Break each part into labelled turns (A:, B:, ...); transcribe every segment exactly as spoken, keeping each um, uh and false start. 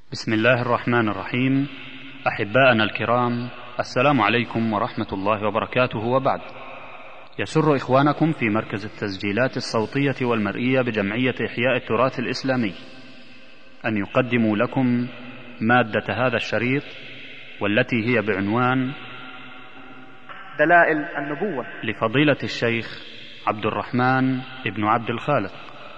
A: بسم الله الرحمن الرحيم. أحباءنا الكرام، السلام عليكم ورحمة الله وبركاته، وبعد. يسر إخوانكم في مركز التسجيلات الصوتية والمرئية بجمعية إحياء التراث الإسلامي أن يقدموا لكم مادة هذا الشريط، والتي هي بعنوان
B: دلائل النبوة
A: لفضيلة الشيخ عبد الرحمن ابن عبد الخالق.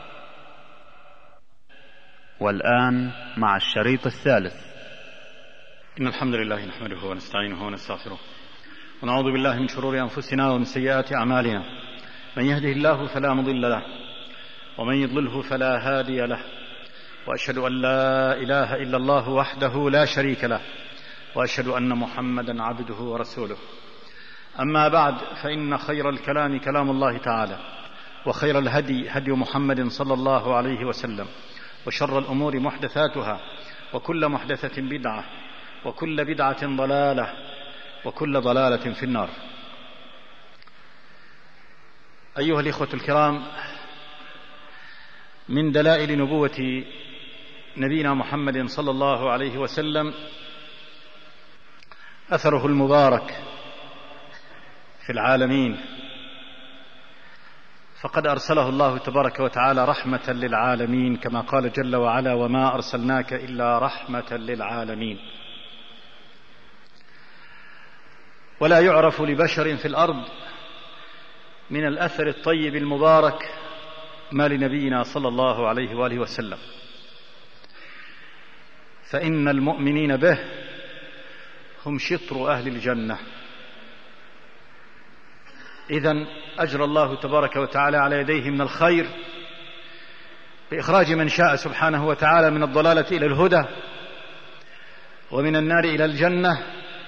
A: والآن مع الشريط الثالث.
C: إن الحمد لله نحمده ونستعينه ونستغفره، ونعوذ بالله من شرور أنفسنا ومن سيئات أعمالنا. من يهده الله فلا مضل له، ومن يضلله فلا هادي له، وأشهد أن لا إله إلا الله وحده لا شريك له، وأشهد أن محمدا عبده ورسوله. أما بعد، فإن خير الكلام كلام الله تعالى، وخير الهدي هدي محمد صلى الله عليه وسلم، وشر الأمور محدثاتها، وكل محدثة بدعة، وكل بدعة ضلالة، وكل ضلالة في النار. أيها الإخوة الكرام، من دلائل نبوة نبينا محمد صلى الله عليه وسلم أثره المبارك في العالمين، فقد أرسله الله تبارك وتعالى رحمة للعالمين، كما قال جل وعلا: وما أرسلناك إلا رحمة للعالمين. ولا يعرف لبشر في الأرض من الأثر الطيب المبارك ما لنبينا صلى الله عليه وآله وسلم، فإن المؤمنين به هم شطر أهل الجنة. إذن أجرى الله تبارك وتعالى على يديه من الخير بإخراج من شاء سبحانه وتعالى من الضلالة إلى الهدى، ومن النار إلى الجنة،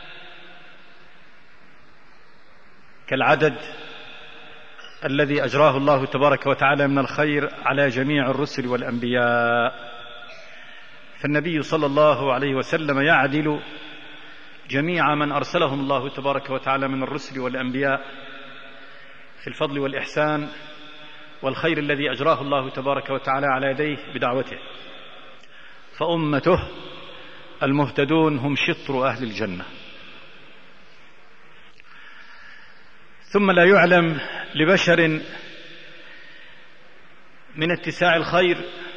C: كالعدد الذي أجراه الله تبارك وتعالى من الخير على جميع الرسل والأنبياء. فالنبي صلى الله عليه وسلم يعدل جميع من أرسلهم الله تبارك وتعالى من الرسل والأنبياء في الفضل والإحسان والخير الذي أجراه الله تبارك وتعالى على يديه بدعوته، فأمته المهتدون هم شطر أهل الجنة. ثم لا يعلم لبشر من اتساع الخير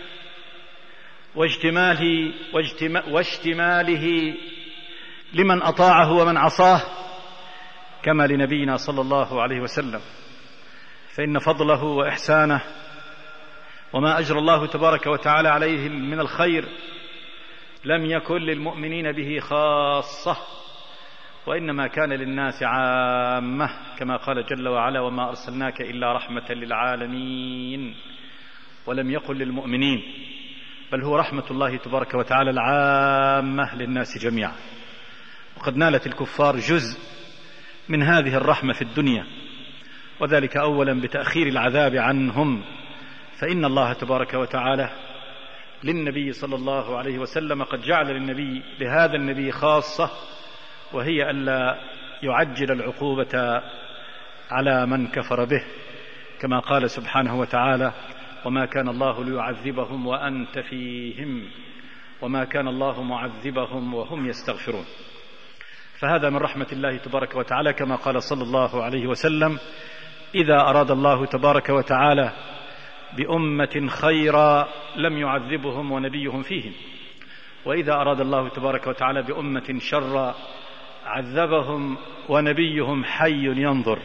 C: واجتماله, واشتماله لمن أطاعه ومن عصاه كما لنبينا صلى الله عليه وسلم، فإن فضله وإحسانه وما أجرى الله تبارك وتعالى عليه من الخير لم يكن للمؤمنين به خاصة، وإنما كان للناس عامة، كما قال جل وعلا: وما أرسلناك إلا رحمة للعالمين. ولم يقل للمؤمنين، بل هو رحمة الله تبارك وتعالى العامة للناس جميعا. وقد نالت الكفار جزء من هذه الرحمة في الدنيا، وذلك أولا بتأخير العذاب عنهم، فإن الله تبارك وتعالى للنبي صلى الله عليه وسلم قد جعل للنبي لهذا النبي خاصة، وهي ألا يعجل العقوبة على من كفر به، كما قال سبحانه وتعالى: وما كان الله ليعذبهم وأنت فيهم، وما كان الله معذبهم وهم يستغفرون. فهذا من رحمة الله تبارك وتعالى، كما قال صلى الله عليه وسلم: إذا أراد الله تبارك وتعالى بأمة خيرا لم يعذبهم ونبيهم فيهم، وإذا أراد الله تبارك وتعالى بأمة شرا عذبهم ونبيهم حي ينظر.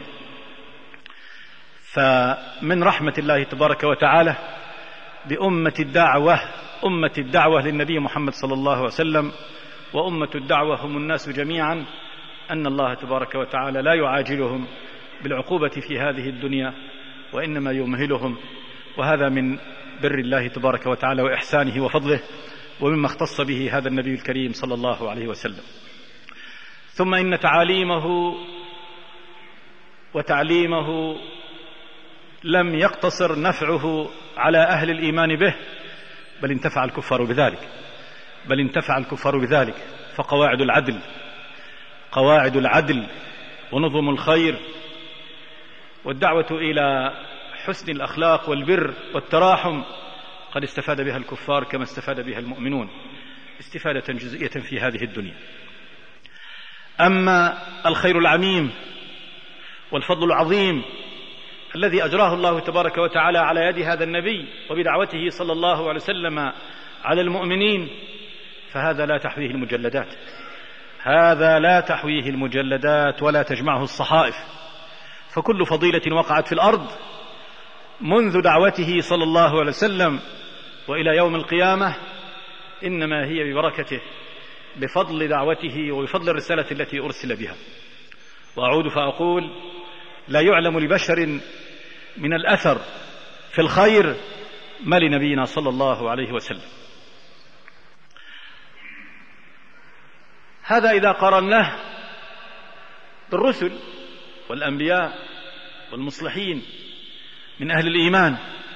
C: فمن رحمة الله تبارك وتعالى بأمة الدعوة، أمة الدعوة للنبي محمد صلى الله عليه وسلم، وأمة الدعوة هم الناس جميعا، أن الله تبارك وتعالى لا يعاجلهم بالعقوبة في هذه الدنيا، وإنما يمهلهم، وهذا من بر الله تبارك وتعالى وإحسانه وفضله، ومما اختص به هذا النبي الكريم صلى الله عليه وسلم. ثم إن تعاليمه وتعليمه لم يقتصر نفعه على أهل الإيمان به، بل انتفع الكفار بذلك بل انتفع الكفار بذلك فقواعد العدل قواعد العدل ونظم الخير والدعوة إلى حسن الأخلاق والبر والتراحم قد استفاد بها الكفار كما استفاد بها المؤمنون، استفادة جزئية في هذه الدنيا. أما الخير العميم والفضل العظيم الذي أجراه الله تبارك وتعالى على يد هذا النبي وبدعوته صلى الله عليه وسلم على المؤمنين، فهذا لا تحويه المجلدات، هذا لا تحويه المجلدات ولا تجمعه الصحائف. فكل فضيلة وقعت في الأرض منذ دعوته صلى الله عليه وسلم وإلى يوم القيامة إنما هي ببركته، بفضل دعوته وبفضل الرسالة التي أرسل بها. وأعود فأقول: لا يعلم لبشر من الأثر في الخير ما لنبينا صلى الله عليه وسلم. هذا إذا قارناه بالرسل والأنبياء والمصلحين من أهل الإيمان.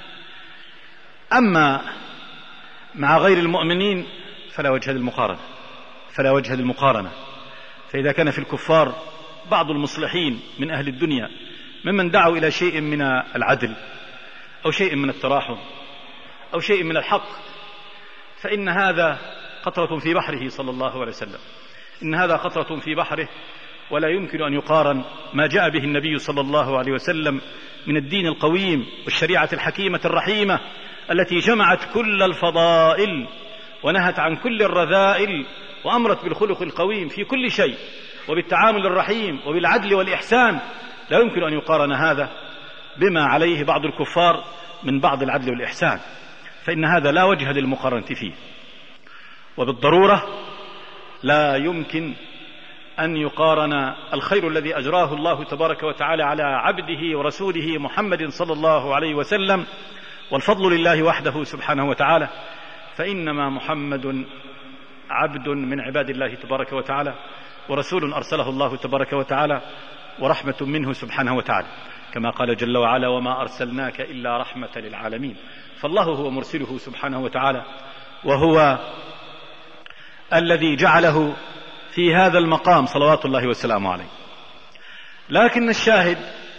C: أما مع غير المؤمنين فلا وجه للمقارنة فلا وجه للمقارنة فإذا كان في الكفار بعض المصلحين من أهل الدنيا ممن دعوا إلى شيء من العدل أو شيء من التراحم أو شيء من الحق، فإن هذا قطرة في بحره صلى الله عليه وسلم، إن هذا قطرة في بحره، ولا يمكن أن يقارن ما جاء به النبي صلى الله عليه وسلم من الدين القويم والشريعة الحكيمة الرحيمة التي جمعت كل الفضائل ونهت عن كل الرذائل وأمرت بالخلق القويم في كل شيء وبالتعامل الرحيم وبالعدل والإحسان. لا يمكن أن يقارن هذا بما عليه بعض الكفار من بعض العدل والإحسان، فإن هذا لا وجه للمقارنة فيه. وبالضرورة لا يمكن أن يقارن الخير الذي أجراه الله تبارك وتعالى على عبده ورسوله محمد صلى الله عليه وسلم، والفضل لله وحده سبحانه وتعالى، فإنما محمد عبد من عباد الله تبارك وتعالى ورسول أرسله الله تبارك وتعالى ورحمة منه سبحانه وتعالى، كما قال جل وعلا: وما أرسلناك إلا رحمة للعالمين. فالله هو مرسله سبحانه وتعالى، وهو الذي جعله في هذا المقام صلوات الله وسلامه عليه. لكن الشاهد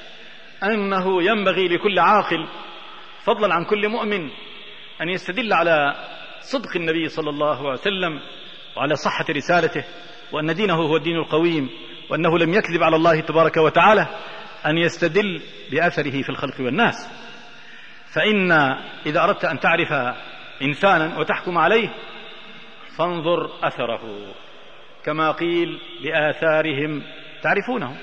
C: أنه ينبغي لكل عاقل فضلا عن كل مؤمن أن يستدل على صدق النبي صلى الله عليه وسلم وعلى صحة رسالته، وأن دينه هو الدين القويم، وأنه لم يكذب على الله تبارك وتعالى، أن يستدل بأثره في الخلق والناس. فإن إذا أردت أن تعرف إنسانا وتحكم عليه فانظر أثره، كما قيل: بآثارهم تعرفونه.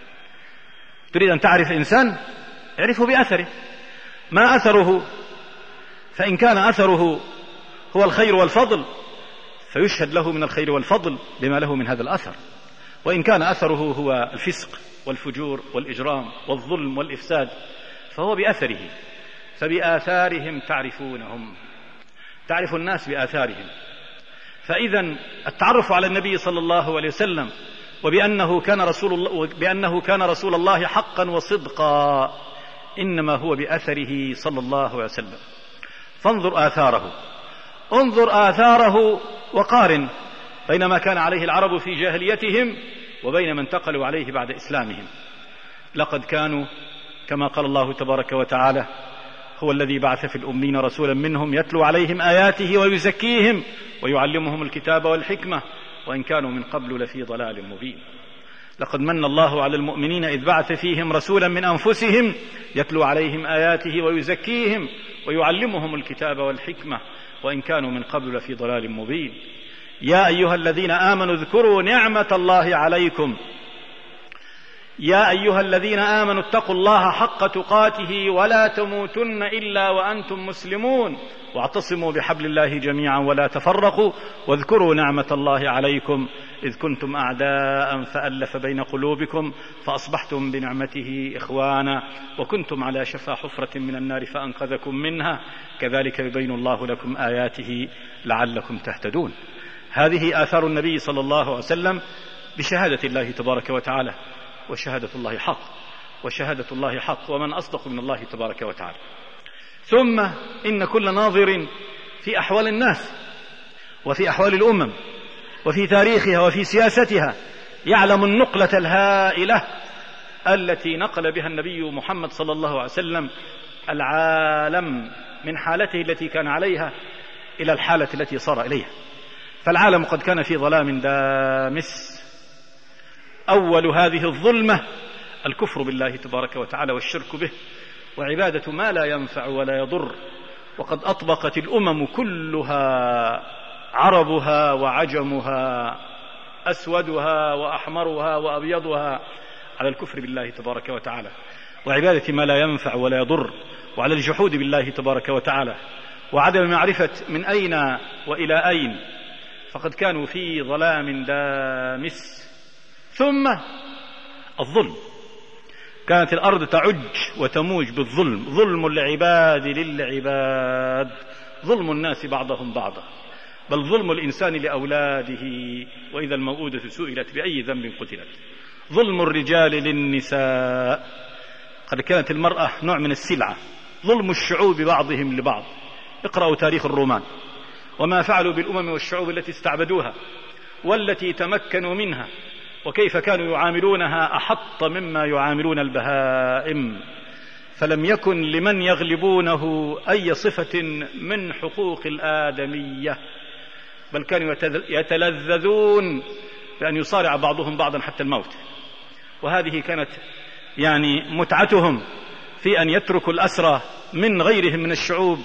C: تريد أن تعرف إنسان اعرفه بأثره، ما أثره؟ فإن كان أثره هو الخير والفضل فيشهد له من الخير والفضل بما له من هذا الأثر، وإن كان أثره هو الفسق والفجور والإجرام والظلم والإفساد فهو بأثره. فبآثارهم تعرفونهم، تعرف الناس بآثارهم. فإذا التعرف على النبي صلى الله عليه وسلم وبأنه كان رسول الله, بأنه كان رسول الله حقا وصدقا إنما هو بأثره صلى الله عليه وسلم. فانظر آثاره، انظر آثاره وقارن بين ما كان عليه العرب في جاهليتهم وبين ما انتقلوا عليه بعد إسلامهم. لقد كانوا كما قال الله تبارك وتعالى: هو الذي بعث في الأمين رسولا منهم يتلو عليهم آياته ويزكيهم ويعلمهم الكتاب والحكمة وإن كانوا من قبل لفي ضلال مبين. لقد من الله على المؤمنين إذ بعث فيهم رسولا من أنفسهم يتلو عليهم آياته ويزكيهم ويعلمهم الكتاب والحكمة وإن كانوا من قبل لفي ضلال مبين. يا أيها الذين آمنوا اذكروا نعمة الله عليكم يا أيها الذين آمنوا اتقوا الله حق تقاته ولا تموتن إلا وأنتم مسلمون واعتصموا بحبل الله جميعا ولا تفرقوا واذكروا نعمة الله عليكم إذ كنتم أعداء فألف بين قلوبكم فأصبحتم بنعمته إخوانا وكنتم على شفا حفرة من النار فأنقذكم منها كذلك يبين الله لكم آياته لعلكم تهتدون. هذه آثار النبي صلى الله عليه وسلم بشهادة الله تبارك وتعالى، وشهادة الله حق، وشهادة الله حق، ومن أصدق من الله تبارك وتعالى. ثم إن كل ناظر في أحوال الناس وفي أحوال الأمم وفي تاريخها وفي سياستها يعلم النقلة الهائلة التي نقل بها النبي محمد صلى الله عليه وسلم العالم من حالته التي كان عليها إلى الحالة التي صار إليها. فالعالم قد كان في ظلام دامس. أول هذه الظلمة الكفر بالله تبارك وتعالى والشرك به وعبادة ما لا ينفع ولا يضر. وقد أطبقت الأمم كلها عربها وعجمها أسودها وأحمرها وأبيضها على الكفر بالله تبارك وتعالى وعبادة ما لا ينفع ولا يضر، وعلى الجحود بالله تبارك وتعالى وعدم معرفة من أين وإلى أين. فقد كانوا في ظلام دامس. ثم الظلم، كانت الأرض تعج وتموج بالظلم، ظلم العباد للعباد، ظلم الناس بعضهم بعضا، بل ظلم الإنسان لأولاده، وإذا الموءودة سئلت بأي ذنب قتلت، ظلم الرجال للنساء، قد كانت المرأة نوع من السلعة، ظلم الشعوب بعضهم لبعض. اقرأوا تاريخ الرومان وما فعلوا بالأمم والشعوب التي استعبدوها والتي تمكنوا منها، وكيف كانوا يعاملونها أحط مما يعاملون البهائم. فلم يكن لمن يغلبونه أي صفة من حقوق الآدمية، بل كانوا يتلذذون بأن يصارع بعضهم بعضا حتى الموت. وهذه كانت يعني متعتهم في أن يتركوا الأسرى من غيرهم من الشعوب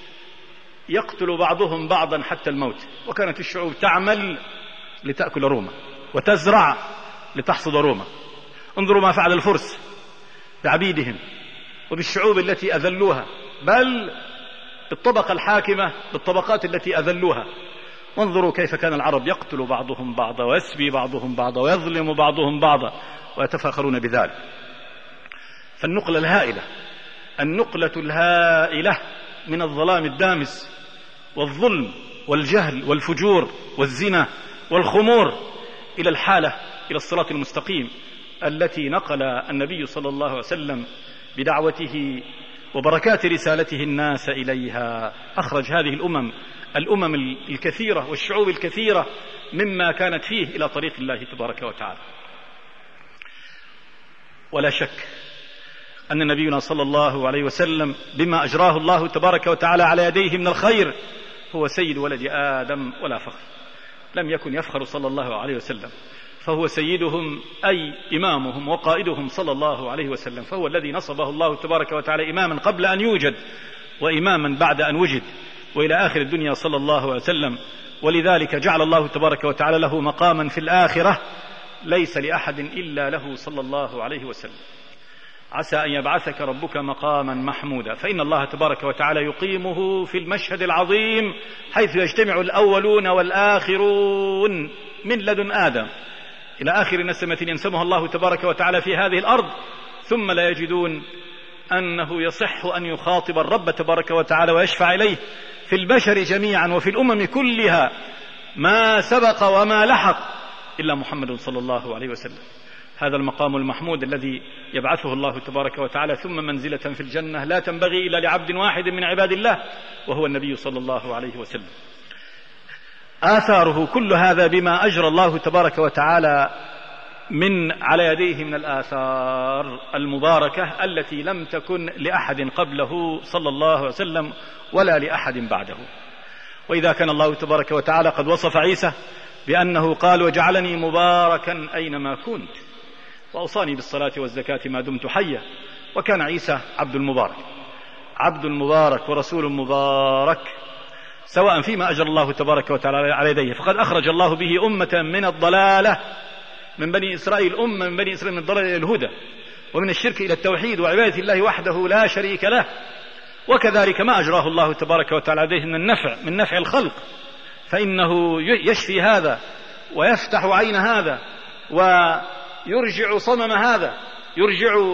C: يقتل بعضهم بعضا حتى الموت. وكانت الشعوب تعمل لتأكل روما وتزرع لتحصد روما. انظروا ما فعل الفرس بعبيدهم وبالشعوب التي أذلوها، بل بالطبقة الحاكمة بالطبقات التي أذلوها. وانظروا كيف كان العرب يقتل بعضهم بعضا ويسبي بعضهم بعضا ويظلم بعضهم بعضا ويتفاخرون بذلك. فالنقلة الهائلة النقلة الهائلة من الظلام الدامس والظلم والجهل والفجور والزنا والخمور إلى الحالة إلى الصراط المستقيم التي نقل النبي صلى الله عليه وسلم بدعوته وبركات رسالته الناس إليها. أخرج هذه الأمم الأمم الكثيرة والشعوب الكثيرة مما كانت فيه إلى طريق الله تبارك وتعالى. ولا شك أن نبينا صلى الله عليه وسلم بما أجراه الله تبارك وتعالى على يديه من الخير هو سيد ولد آدم ولا فخر. لم يكن يفخر صلى الله عليه وسلم، فهو سيدهم أي إمامهم وقائدهم صلى الله عليه وسلم، فهو الذي نصبه الله تبارك وتعالى إماما قبل أن يوجد وإماما بعد أن وجد وإلى آخر الدنيا صلى الله عليه وسلم. ولذلك جعل الله تبارك وتعالى له مقاما في الآخرة ليس لأحد إلا له صلى الله عليه وسلم. عسى أن يبعثك ربك مقاما محمودا، فإن الله تبارك وتعالى يقيمه في المشهد العظيم حيث يجتمع الأولون والآخرون من لدن آدم إلى آخر نسمة ينسمها الله تبارك وتعالى في هذه الأرض، ثم لا يجدون أنه يصح أن يخاطب الرب تبارك وتعالى ويشفع إليه في البشر جميعا وفي الأمم كلها ما سبق وما لحق إلا محمد صلى الله عليه وسلم. هذا المقام المحمود الذي يبعثه الله تبارك وتعالى، ثم منزلة في الجنة لا تنبغي إلا لعبد واحد من عباد الله وهو النبي صلى الله عليه وسلم. آثاره كل هذا بما أجرى الله تبارك وتعالى من على يديه من الآثار المباركة التي لم تكن لأحد قبله صلى الله عليه وسلم ولا لأحد بعده. وإذا كان الله تبارك وتعالى قد وصف عيسى بأنه قال وجعلني مباركا أينما كنت وأوصاني بالصلاة والزكاة ما دمت حيا، وكان عيسى عبد المبارك عبد المبارك ورسول مبارك سواء فيما أجر الله تبارك وتعالى على يديه، فقد أخرج الله به أمة من الضلالة من بني إسرائيل، أمة من بني إسرائيل من الضلال إلى الهدى ومن الشرك إلى التوحيد وعبادة الله وحده لا شريك له. وكذلك ما أجراه الله تبارك وتعالى عليه من النفع من نفع الخلق، فإنه يشفي هذا ويفتح عين هذا ويرجع صمم هذا يرجع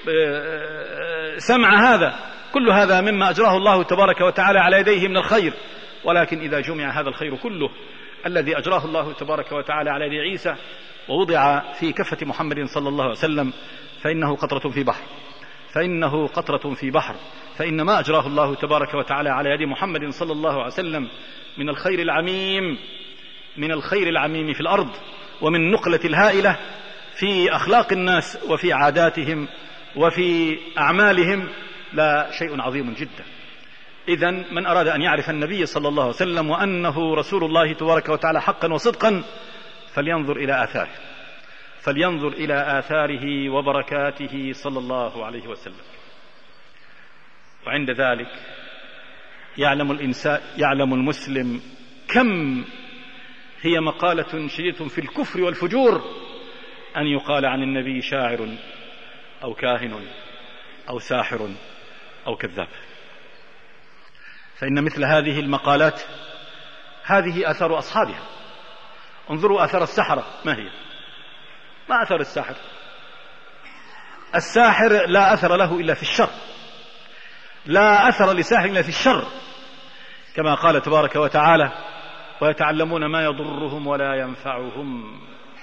C: سمع هذا، كل هذا مما أجراه الله تبارك وتعالى على يديه من الخير. ولكن إذا جمع هذا الخير كله الذي أجراه الله تبارك وتعالى على يد عيسى ووضع في كفة محمد صلى الله عليه وسلم فإنه قطرة في بحر فإنه قطرة في بحر فإن ما أجراه الله تبارك وتعالى على يد محمد صلى الله عليه وسلم من الخير العميم من الخير العميم في الأرض ومن نقلة الهائلة في أخلاق الناس وفي عاداتهم وفي أعمالهم لا شيء عظيم جدا. إذن من أراد أن يعرف النبي صلى الله عليه وسلم وأنه رسول الله تبارك وتعالى حقا وصدقا فلينظر إلى آثاره فلينظر إلى آثاره وبركاته صلى الله عليه وسلم. وعند ذلك يعلم الإنسان يعلم المسلم كم هي مقالة شديدة في الكفر والفجور أن يقال عن النبي شاعر أو كاهن أو ساحر أو كذاب. فإن مثل هذه المقالات هذه آثار أصحابها. انظروا آثار السحرة ما هي؟ ما أثر الساحر؟ الساحر لا أثر له إلا في الشر، لا أثر لساحر إلا في الشر، كما قال تبارك وتعالى ويتعلمون ما يضرهم ولا ينفعهم.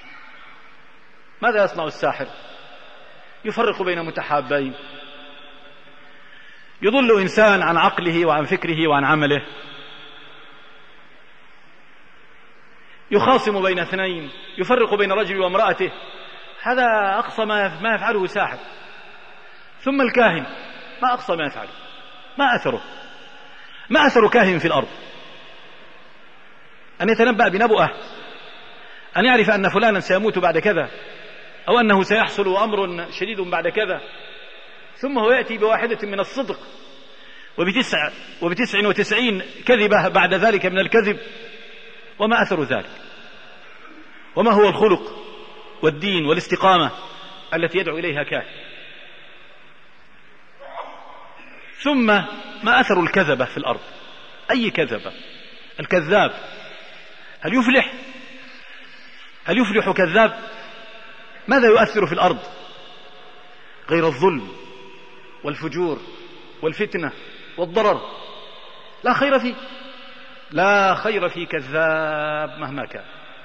C: ماذا يصنع الساحر؟ يفرق بين متحابين، يضل إنسان عن عقله وعن فكره وعن عمله، يخاصم بين اثنين، يفرق بين رجل وامرأته. هذا أقصى ما يفعله ساحر. ثم الكاهن ما أقصى ما يفعله؟ ما أثره؟ ما أثر كاهن في الأرض؟ أن يتنبأ بنبؤة، أن يعرف أن فلانا سيموت بعد كذا، أو أنه سيحصل أمر شديد بعد كذا، ثم هو يأتي بواحدة من الصدق وبتسع, وبتسع وتسعين كذبة بعد ذلك من الكذب. وما أثر ذلك؟ وما هو الخلق والدين والاستقامة التي يدعو إليها كاهن؟ ثم ما أثر الكذبة في الأرض؟ أي كذبة؟ الكذاب هل يفلح؟ هل يفلح كذاب؟ ماذا يؤثر في الأرض غير الظلم والفجور والفتنة والضرر؟ لا خير فيه، لا خير في كذاب مهما كان.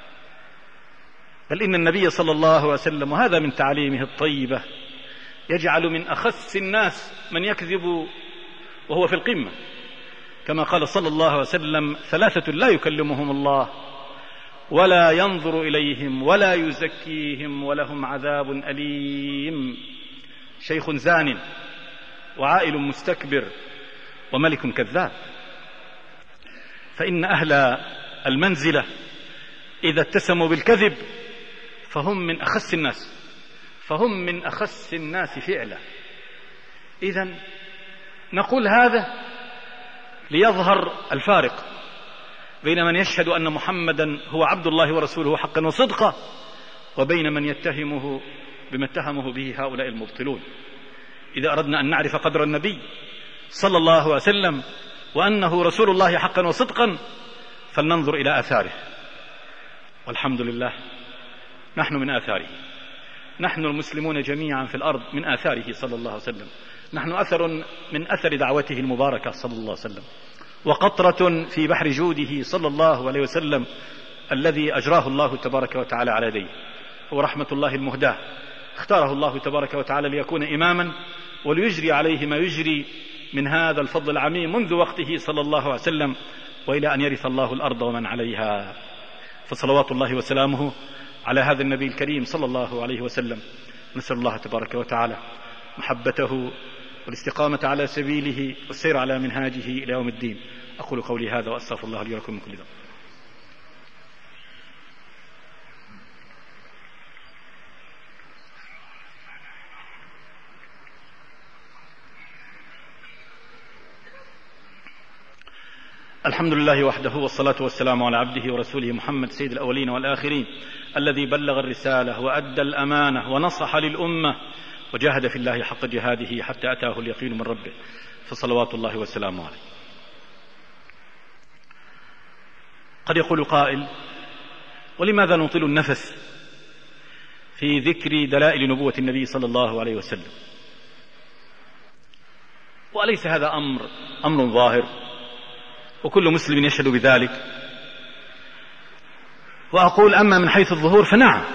C: بل إن النبي صلى الله عليه وسلم، وهذا من تعاليمه الطيبة، يجعل من أخس الناس من يكذب وهو في القمة، كما قال صلى الله عليه وسلم: ثلاثة لا يكلمهم الله ولا ينظر إليهم ولا يزكيهم ولهم عذاب أليم: شيخ زان وعائل مستكبر وملك كذاب. فإن أهل المنزلة إذا اتسموا بالكذب فهم من أخس الناس، فهم من أخس الناس فعلا. إذن نقول هذا ليظهر الفارق بين من يشهد أن محمدا هو عبد الله ورسوله حقا وصدقا، وبين من يتهمه بما اتهمه به هؤلاء المبطلون. إذا أردنا أن نعرف قدر النبي صلى الله عليه وسلم وأنه رسول الله حقا وصدقا فلننظر إلى آثاره، والحمد لله نحن من آثاره، نحن المسلمون جميعا في الأرض من آثاره صلى الله عليه وسلم. نحن أثر من أثر دعوته المباركة صلى الله عليه وسلم، وقطرة في بحر جوده صلى الله عليه وسلم الذي أجراه الله تبارك وتعالى على يديه. هو رحمة الله المهداة، اختاره الله تبارك وتعالى ليكون إماما وليجري عليه ما يجري من هذا الفضل العميم منذ وقته صلى الله عليه وسلم وإلى أن يرث الله الأرض ومن عليها. فصلوات الله وسلامه على هذا النبي الكريم صلى الله عليه وسلم. نسأل الله تبارك وتعالى محبته والاستقامة على سبيله والسير على منهاجه إلى يوم الدين. أقول قولي هذا وأستغفر الله لي ولكم من كل ذنب. الحمد لله وحده، والصلاة والسلام على عبده ورسوله محمد سيد الأولين والآخرين، الذي بلغ الرسالة وأدى الأمانة ونصح للأمة وجاهد في الله حق جهاده حتى أتاه اليقين من ربه، فصلوات الله وسلامه عليه. قد يقول قائل: ولماذا نطيل النفس في ذكر دلائل نبوة النبي صلى الله عليه وسلم؟ وأليس هذا أمر أمر ظاهر وكل مسلم يشهد بذلك؟ وأقول: أما من حيث الظهور فنعم،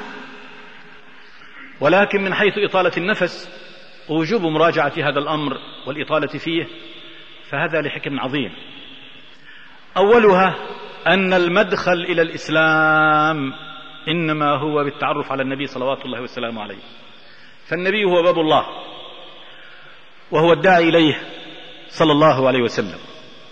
C: ولكن من حيث إطالة النفس ووجوب مراجعة هذا الأمر والإطالة فيه فهذا لحكم عظيم. أولها أن المدخل إلى الإسلام إنما هو بالتعرف على النبي صلوات الله وسلامه عليه، فالنبي هو باب الله وهو الداعي إليه صلى الله عليه وسلم،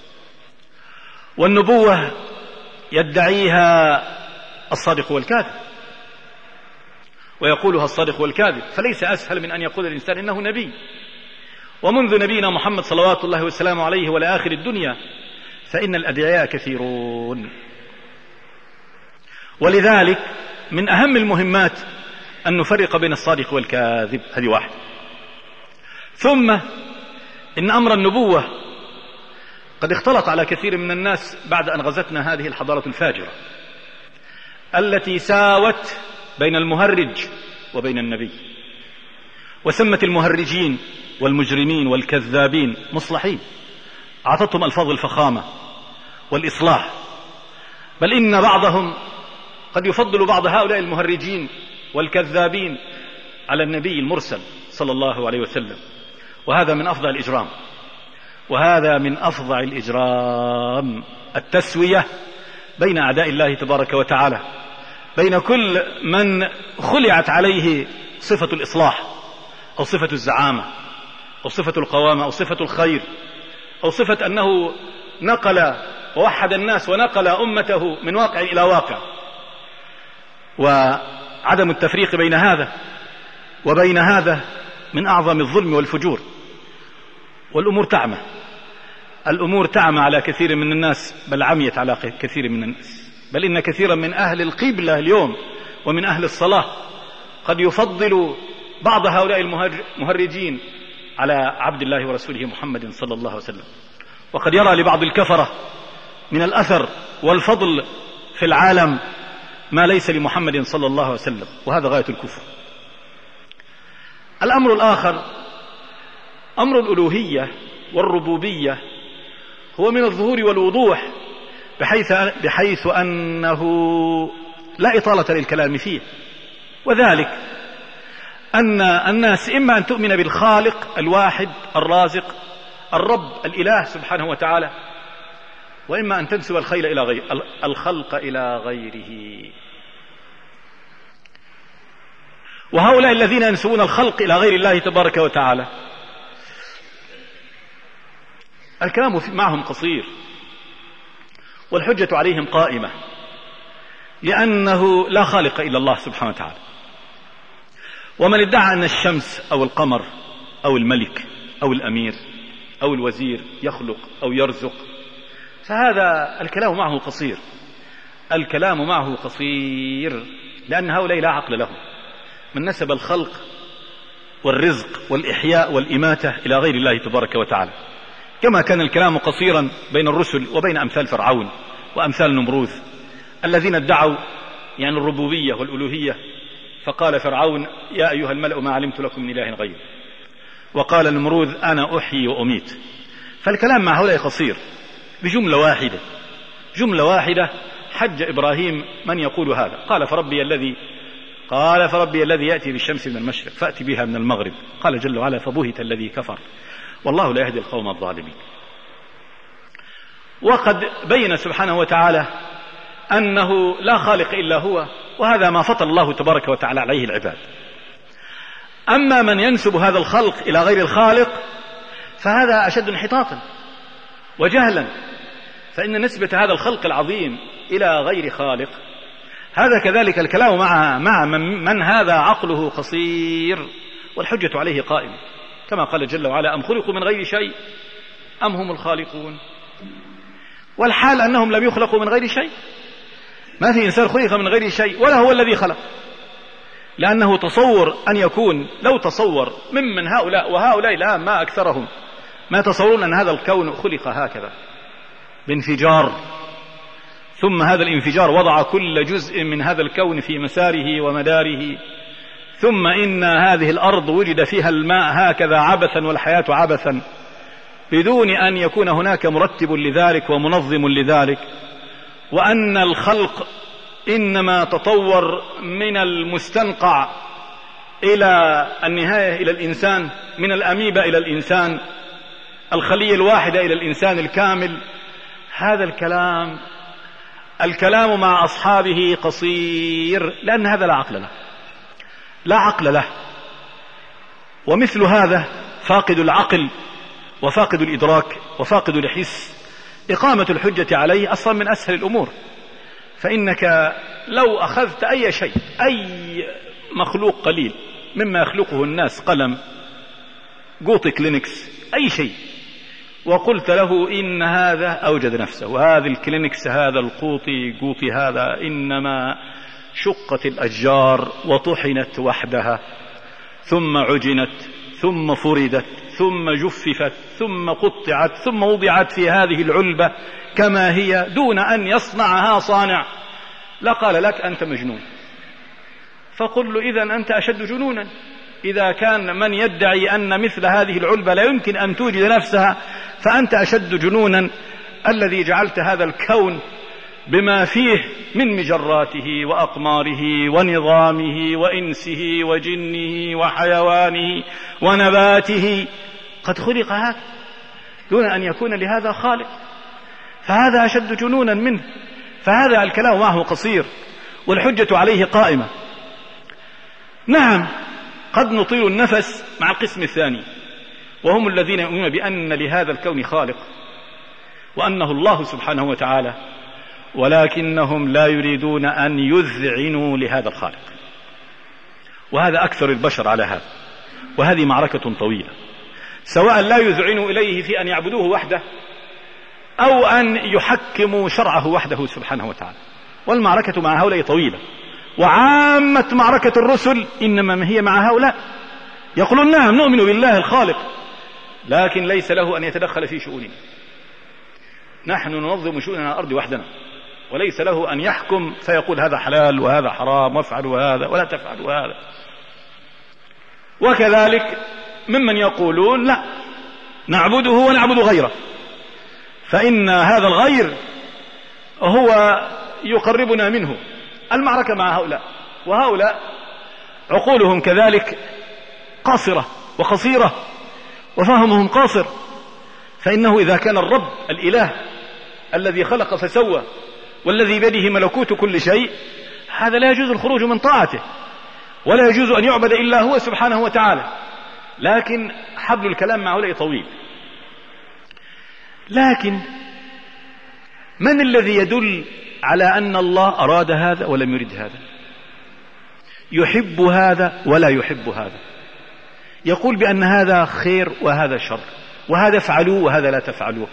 C: والنبوة يدعيها الصادق والكاذب، ويقولها الصادق والكاذب، فليس أسهل من أن يقول الإنسان إنه نبي. ومنذ نبينا محمد صلوات الله والسلام عليه ولآخر الدنيا فإن الأدعياء كثيرون. ولذلك من أهم المهمات أن نفرق بين الصادق والكاذب، هذه واحدة. ثم إن أمر النبوة قد اختلط على كثير من الناس بعد أن غزتنا هذه الحضارة الفاجرة التي ساوت بين المهرج وبين النبي، وسمت المهرجين والمجرمين والكذابين مصلحين، أعطتهم ألفاظ الفخامة والإصلاح، بل إن بعضهم قد يفضل بعض هؤلاء المهرجين والكذابين على النبي المرسل صلى الله عليه وسلم، وهذا من أفظع الإجرام، وهذا من أفظع الإجرام، التسوية بين أعداء الله تبارك وتعالى، بين كل من خلعت عليه صفة الإصلاح أو صفة الزعامة أو صفة القوامة أو صفة الخير أو صفة أنه نقل ووحد الناس ونقل أمته من واقع إلى واقع، وعدم التفريق بين هذا وبين هذا من أعظم الظلم والفجور. والأمور تعمى، الأمور تعمى على كثير من الناس، بل عميت على كثير من الناس، بل إن كثيرا من أهل القبلة اليوم ومن أهل الصلاة قد يفضل بعض هؤلاء المهرجين على عبد الله ورسوله محمد صلى الله عليه وسلم، وقد يرى لبعض الكفرة من الأثر والفضل في العالم ما ليس لمحمد صلى الله عليه وسلم، وهذا غاية الكفر. الأمر الآخر أمر الألوهية والربوبية، هو من الظهور والوضوح، بحيث, بحيث أنه لا إطالة للكلام فيه، وذلك أن الناس إما أن تؤمن بالخالق الواحد الرازق الرب الإله سبحانه وتعالى، وإما أن تنسب الخيل إلى غير الخلق إلى غيره. وهؤلاء الذين ينسبون الخلق إلى غير الله تبارك وتعالى الكلام معهم قصير، والحجة عليهم قائمة، لأنه لا خالق إلا الله سبحانه وتعالى. ومن ادعى أن الشمس أو القمر أو الملك أو الأمير أو الوزير يخلق أو يرزق، فهذا الكلام معه قصير، الكلام معه قصير، لأن هؤلاء لا عقل لهم. من نسب الخلق والرزق والإحياء والإماتة إلى غير الله تبارك وتعالى، كما كان الكلام قصيرا بين الرسل وبين أمثال فرعون وأمثال نمروذ الذين ادعوا يعني الربوبية والألوهية، فقال فرعون يا أيها الملأ ما علمت لكم من إله غيري، وقال نمروذ أنا أحيي وأميت. فالكلام مع هؤلاء قصير بجملة واحدة، جملة واحدة. حج إبراهيم من يقول هذا، قال فربي الذي قال فربي الذي يأتي بالشمس من المشرق فأتي بها من المغرب، قال جل وعلا فبهت الذي كفر والله لا يهدي القوم الظالمين. وقد بين سبحانه وتعالى أنه لا خالق إلا هو، وهذا ما فطر الله تبارك وتعالى عليه العباد. أما من ينسب هذا الخلق إلى غير الخالق فهذا أشد انحطاطا وجهلا، فإن نسبة هذا الخلق العظيم إلى غير خالق هذا كذلك الكلام مع مع من, من هذا عقله قصير والحجة عليه قائمة، كما قال جل وعلا أم خلقوا من غير شيء أم هم الخالقون، والحال أنهم لم يخلقوا من غير شيء، ما في إنسان خلق من غير شيء ولا هو الذي خلق، لأنه تصور أن يكون، لو تصور ممن هؤلاء وهؤلاء الآن ما أكثرهم ما تصورون أن هذا الكون خلق هكذا بانفجار، ثم هذا الانفجار وضع كل جزء من هذا الكون في مساره ومداره، ثم إن هذه الأرض وجد فيها الماء هكذا عبثا والحياة عبثا بدون أن يكون هناك مرتب لذلك ومنظم لذلك، وأن الخلق إنما تطور من المستنقع إلى النهاية إلى الإنسان، من الأميبا إلى الإنسان، الخلية الواحدة إلى الإنسان الكامل. هذا الكلام الكلام مع أصحابه قصير، لأن هذا لا عقل له، لا عقل له. ومثل هذا فاقد العقل وفاقد الإدراك وفاقد الحس إقامة الحجة عليه أصلا من أسهل الأمور، فإنك لو أخذت أي شيء، أي مخلوق قليل مما يخلقه الناس، قلم، قوطي كلينكس، أي شيء، وقلت له إن هذا أوجد نفسه، وهذا الكلينكس، هذا القوطي قوطي هذا إنما شقت الأشجار وطحنت وحدها ثم عجنت ثم فردت ثم جففت ثم قطعت ثم وضعت في هذه العلبة كما هي دون أن يصنعها صانع، لقال لك أنت مجنون. فقل له إذن أنت أشد جنونا، إذا كان من يدعي أن مثل هذه العلبة لا يمكن أن توجد نفسها فأنت أشد جنونا، الذي جعلت هذا الكون بما فيه من مجراته وأقماره ونظامه وإنسه وجنه وحيوانه ونباته قد خلق هذا دون أن يكون لهذا خالق، فهذا أشد جنونا منه. فهذا الكلام معه قصير والحجة عليه قائمة. نعم قد نطيل النفس مع القسم الثاني، وهم الذين يؤمنون بأن لهذا الكون خالق وأنه الله سبحانه وتعالى، ولكنهم لا يريدون أن يذعنوا لهذا الخالق، وهذا أكثر البشر على هذا. وهذه معركة طويلة، سواء لا يذعنوا إليه في أن يعبدوه وحده أو أن يحكموا شرعه وحده سبحانه وتعالى. والمعركة مع هؤلاء طويلة، وعامة معركة الرسل إنما هي مع هؤلاء يقولون نعم نؤمن بالله الخالق، لكن ليس له أن يتدخل في شؤوننا، نحن ننظم شؤوننا الأرض وحدنا، وليس له أن يحكم فيقول هذا حلال وهذا حرام وافعلوا هذا ولا تفعلوا هذا. وكذلك ممن يقولون لا نعبده ونعبد غيره، فإن هذا الغير هو يقربنا منه. المعركة مع هؤلاء، وهؤلاء عقولهم كذلك قاصرة وقصيرة وفهمهم قاصر، فإنه إذا كان الرب الإله الذي خلق فسوى والذي بيده ملكوت كل شيء، هذا لا يجوز الخروج من طاعته ولا يجوز أن يعبد إلا هو سبحانه وتعالى. لكن حبل الكلام مع هؤلاء طويل. لكن من الذي يدل على أن الله أراد هذا ولم يرد هذا، يحب هذا ولا يحب هذا، يقول بأن هذا خير وهذا شر، وهذا افعلوه وهذا لا تفعلوه؟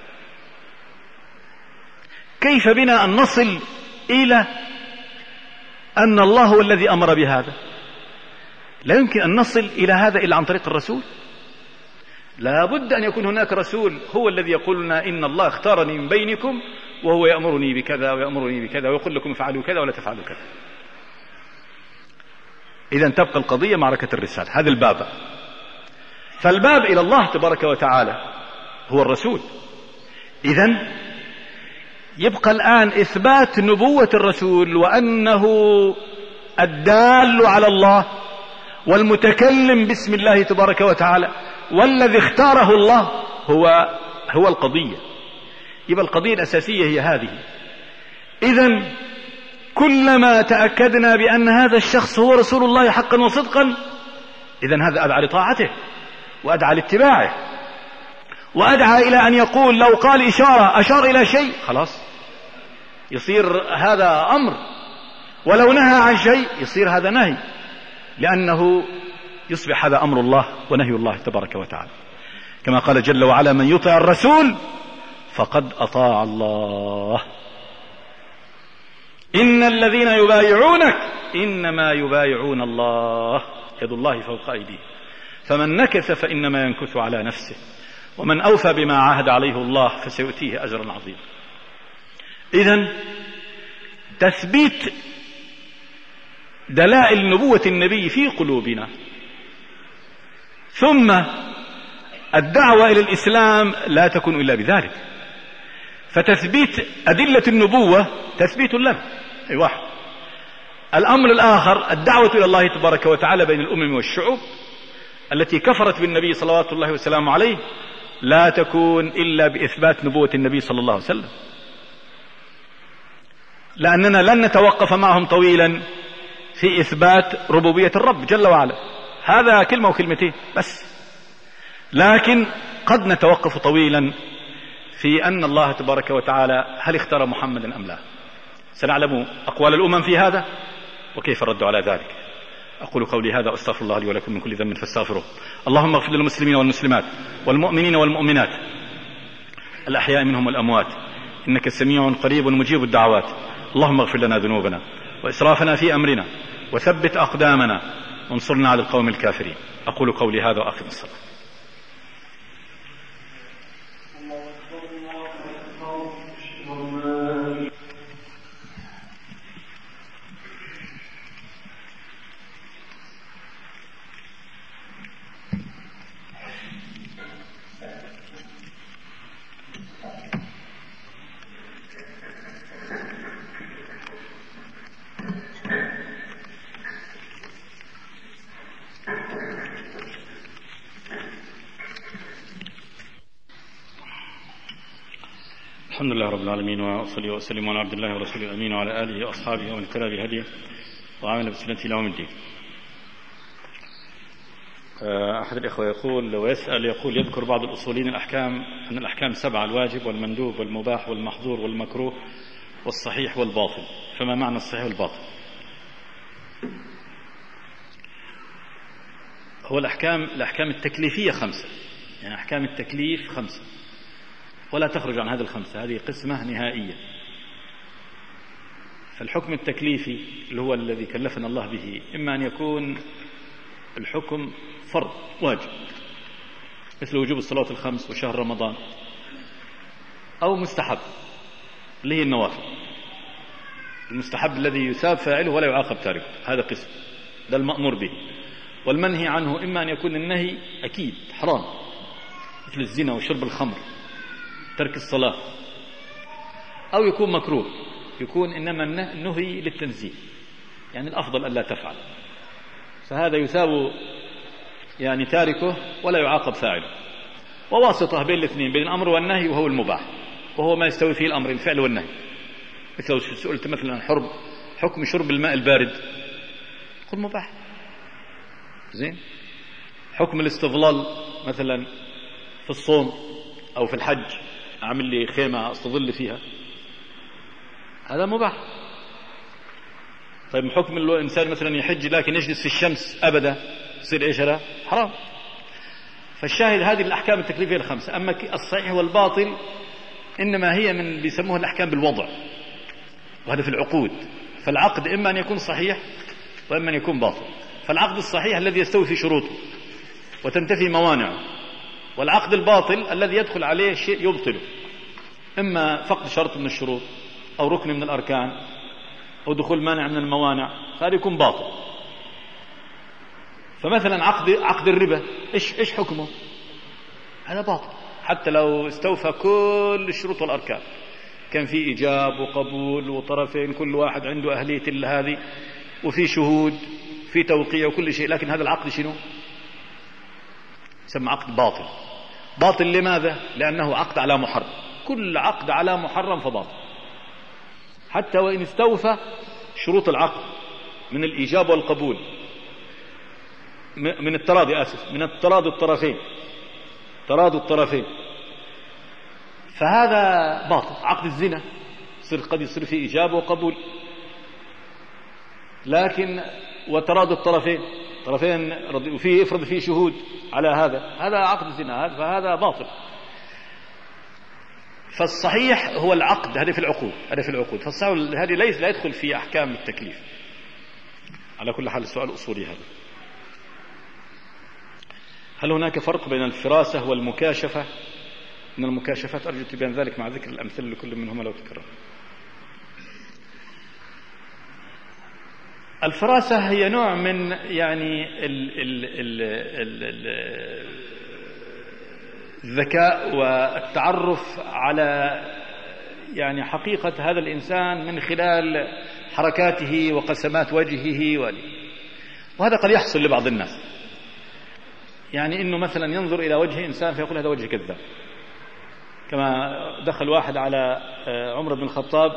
C: كيف بنا أن نصل إلى أن الله هو الذي أمر بهذا؟ لا يمكن أن نصل إلى هذا إلا عن طريق الرسول. لا بد أن يكون هناك رسول هو الذي يقول لنا إن الله اختارني من بينكم وهو يأمرني بكذا ويأمرني بكذا ويقول لكم افعلوا كذا ولا تفعلوا كذا. إذن تبقى القضية معركة الرسالة، هذا الباب. فالباب إلى الله تبارك وتعالى هو الرسول. إذن يبقى الآن إثبات نبوة الرسول وأنه الدال على الله والمتكلم باسم الله تبارك وتعالى والذي اختاره الله هو هو القضية. يبقى القضية الأساسية هي هذه. إذن كلما تأكدنا بأن هذا الشخص هو رسول الله حقا وصدقا، إذن هذا أدعى لطاعته وأدعى لاتباعه وأدعى إلى أن يقول لو قال إشارة أشار إلى شيء خلاص يصير هذا أمر، ولو نهى عن شيء يصير هذا نهي، لأنه يصبح هذا أمر الله ونهي الله تبارك وتعالى. كما قال جل وعلا من يطع الرسول فقد أطاع الله. إن الذين يبايعونك إنما يبايعون الله يد الله فوق أيديهم فمن نكث فإنما ينكث على نفسه ومن أوفى بما عاهد عليه الله فسيؤتيه أجرا عظيما. إذن تثبيت دلائل نبوة النبي في قلوبنا، ثم الدعوة إلى الإسلام لا تكون إلا بذلك. فتثبيت أدلة النبوة تثبيت لنا أي واحد. الأمر الآخر الدعوة إلى الله تبارك وتعالى بين الأمم والشعوب التي كفرت بالنبي صلوات الله وسلامه عليه لا تكون إلا بإثبات نبوة النبي صلى الله عليه وسلم، لأننا لن نتوقف معهم طويلا في إثبات ربوبية الرب جل وعلا، هذا كلمة وكلمتين بس، لكن قد نتوقف طويلا في أن الله تبارك وتعالى هل اختار محمدا أم لا. سنعلم أقوال الأمم في هذا وكيف ردوا على ذلك. أقول قولي هذا وأستغفر الله لي ولكم من كل ذنب فاستغفروه. اللهم اغفر للمسلمين والمسلمات والمؤمنين والمؤمنات الأحياء منهم والأموات إنك سميع قريب مجيب الدعوات. اللهم اغفر لنا ذنوبنا وإسرافنا في أمرنا وثبت أقدامنا وانصرنا على القوم الكافرين. أقول قولي هذا وأقم الصلاة. الحمد لله رب العالمين، وأصلي وأسلم على عبد الله ورسوله الأمين وعلى آله وأصحابه ومن اهتدى بهديه وعمل بسنته إلى يوم الدين. أحد الإخوة يقول ويسأل يقول يذكر بعض الأصوليين الأحكام أن الأحكام سبعة: الواجب والمندوب والمباح والمحظور والمكروه والصحيح والباطل، فما معنى الصحيح والباطل؟ هو الأحكام الأحكام التكليفية خمسة، يعني أحكام التكليف خمسة ولا تخرج عن هذه الخمسة، هذه قسمة نهائية. فالحكم التكليفي اللي هو الذي كلفنا الله به إما أن يكون الحكم فرض واجب مثل وجوب الصلاة الخمس وشهر رمضان، أو مستحب اللي هي النوافل، المستحب الذي يثاب فاعله ولا يعاقب تاركه، هذا قسم، ده المأمور به. والمنهي عنه إما أن يكون النهي أكيد حرام مثل الزنا وشرب الخمر ترك الصلاة، أو يكون مكروه، يكون إنما النهي للتنزيه، يعني الأفضل ألا تفعل، فهذا يثاب يعني تاركه ولا يعاقب فاعله. وواسطة بين الاثنين، بين الأمر والنهي، وهو المباح، وهو ما يستوي فيه الأمر الفعل والنهي. مثل لو سئلت مثلا عن حرب حكم شرب الماء البارد قل مباح، زين. حكم الاستظلال مثلا في الصوم أو في الحج، أعمل لي خيمة أستظل فيها، هذا مباح. طيب حكم الإنسان مثلا يحج لكن يجلس في الشمس أبدا يصير إيش؟ هذا حرام. فالشاهد هذه الأحكام التكليفية الخمسة. أما الصحيح والباطل إنما هي من بيسموها الأحكام بالوضع، وهذا في العقود. فالعقد إما أن يكون صحيح وإما أن يكون باطل. فالعقد الصحيح الذي يستوي في شروطه وتنتفي موانعه، والعقد الباطل الذي يدخل عليه شيء يبطله، إما فقد شرط من الشروط أو ركن من الأركان أو دخول مانع من الموانع، فهذا يكون باطل. فمثلا عقد عقد الربا إيش إيش حكمه؟ هذا باطل حتى لو استوفى كل الشروط والأركان، كان في إيجاب وقبول وطرفين كل واحد عنده أهلية هذه وفي شهود في توقيع وكل شيء، لكن هذا العقد شنو؟ يسمى عقد باطل. باطل لماذا؟ لأنه عقد على محرم. كل عقد على محرم فباطل، حتى وإن استوفى شروط العقد من الإيجاب والقبول، من التراضي آسف من التراضي الطرفين تراضي الطرفين فهذا باطل. عقد الزنا يصير قد يصير فيه إيجاب وقبول، لكن وتراضي الطرفين طرفين وفيه يفرض فيه شهود على هذا، هذا عقد الزنا، فهذا باطل. فالصحيح هو العقد، هذا في العقود هذا في العقود فالصحيح هذه ليس لا يدخل في أحكام التكليف. على كل حال السؤال الأصولي هذا. هل هناك فرق بين الفراسة والمكاشفة؟ من المكاشفات أرجو تبين ذلك مع ذكر الأمثلة لكل منهما لو تكرر. الفراسة هي نوع من يعني ال ال ال ال ال الذكاء والتعرف على يعني حقيقة هذا الإنسان من خلال حركاته وقسمات وجهه، وهذا قد يحصل لبعض الناس، يعني إنه مثلا ينظر إلى وجه إنسان فيقول هذا وجه كذاب. كما دخل واحد على عمر بن الخطاب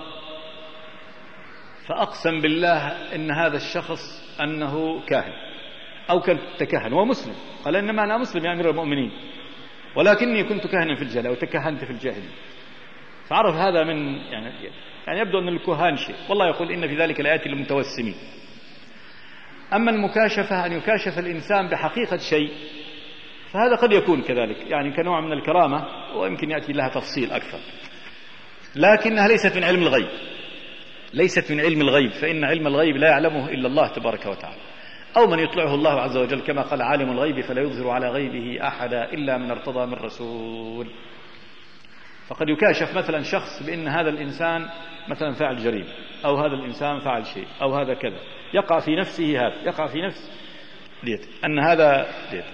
C: فأقسم بالله إن هذا الشخص أنه كاهن أو كان تكهن، هو مسلم، قال إنما أنا مسلم يا أمير المؤمنين، ولكني كنت كاهنا في الجاهلية أو تكهنت في الجاهلية. فعرف هذا من يعني يعني يبدو أن الكهان شيء، والله يقول إن في ذلك الآيات للمتوسمين. أما المكاشفة أن يكاشف الإنسان بحقيقة شيء فهذا قد يكون كذلك يعني كنوع من الكرامة، ويمكن يأتي لها تفصيل أكثر، لكنها ليست من علم الغيب، ليست من علم الغيب، فإن علم الغيب لا يعلمه إلا الله تبارك وتعالى، أو من يطلعه الله عز وجل، كما قال عالم الغيب فلا يظهر على غيبه أحدا إلا من ارتضى من رسول. فقد يكاشف مثلا شخص بأن هذا الإنسان مثلا فعل جريمة، أو هذا الإنسان فعل شيء، أو هذا كذا، يقع في نفسه هذا، يقع في نفس ديت أن هذا ديت،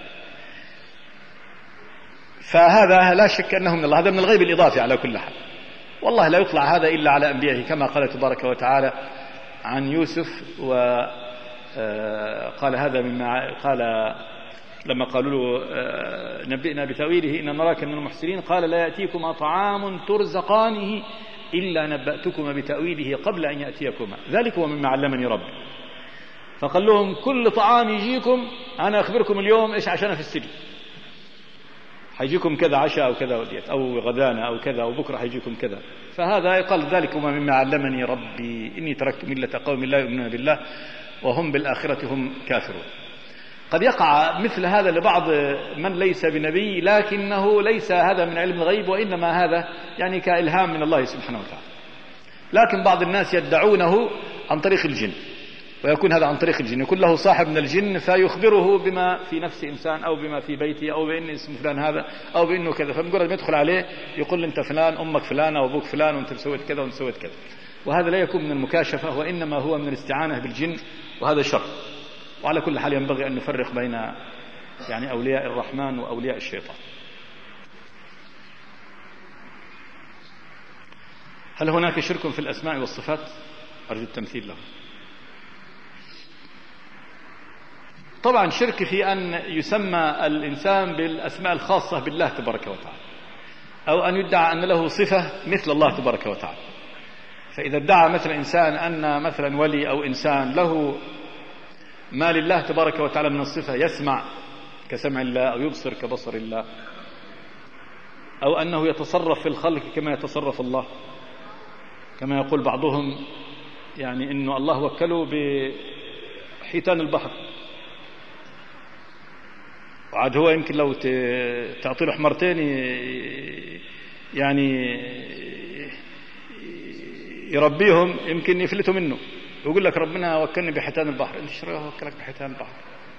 C: فهذا لا شك أنه من الله، هذا من الغيب الإضافي على كل حال. والله لا يطلع هذا إلا على أنبيائه، كما قال تبارك وتعالى عن يوسف، وقال هذا مما قال لما قالوا له نبئنا بتأويله إن نراك من المحسنين، قال لا يأتيكما طعام ترزقانه إلا نبأتكما بتأويله قبل أن يأتيكما ذلك ومما علمني ربي. فقال لهم كل طعام يجيكم أنا أخبركم اليوم إيش عشان في السجن، حيجيكم كذا عشاء أو كذا أو غدانا أو كذا، وبكرة حيجيكم كذا. فهذا قال ذلك ومما علمني ربي إني تركت ملة قوم لا يؤمنون بالله وهم بالآخرة هم كافرون. قد يقع مثل هذا لبعض من ليس بنبي، لكنه ليس هذا من علم الغيب، وإنما هذا يعني كإلهام من الله سبحانه وتعالى. لكن بعض الناس يدعونه عن طريق الجن، ويكون هذا عن طريق الجن، يكون له صاحب من الجن فيخبره بما في نفس إنسان أو بما في بيته أو بأن اسم فلان هذا أو بأنه كذا، فمجرد ما يدخل عليه يقول أنت فلان، أمك فلان أو أبوك فلان، وأنت سويت كذا وأنت سويت كذا. وهذا لا يكون من المكاشفة، وإنما هو من الاستعانة بالجن، وهذا شر. وعلى كل حال ينبغي أن نفرق بين يعني أولياء الرحمن وأولياء الشيطان. هل هناك شرك في الأسماء والصفات؟ أرجو التمثيل له. طبعا شرك في أن يسمى الإنسان بالأسماء الخاصة بالله تبارك وتعالى، أو أن يدعى أن له صفة مثل الله تبارك وتعالى. فإذا ادعى مثلا إنسان أن مثلا ولي أو إنسان له ما لله تبارك وتعالى من الصفة، يسمع كسمع الله، أو يبصر كبصر الله، أو أنه يتصرف في الخلق كما يتصرف الله، كما يقول بعضهم يعني إنه الله وكله بحيتان البحر، وعاد هو يمكن لو تعطي له حمرتين يعني يربيهم يمكن يفلتوا منه، ويقول لك ربنا وكلني بحيتان البحر. انت ايش رايك وكلك بحيتان البحر؟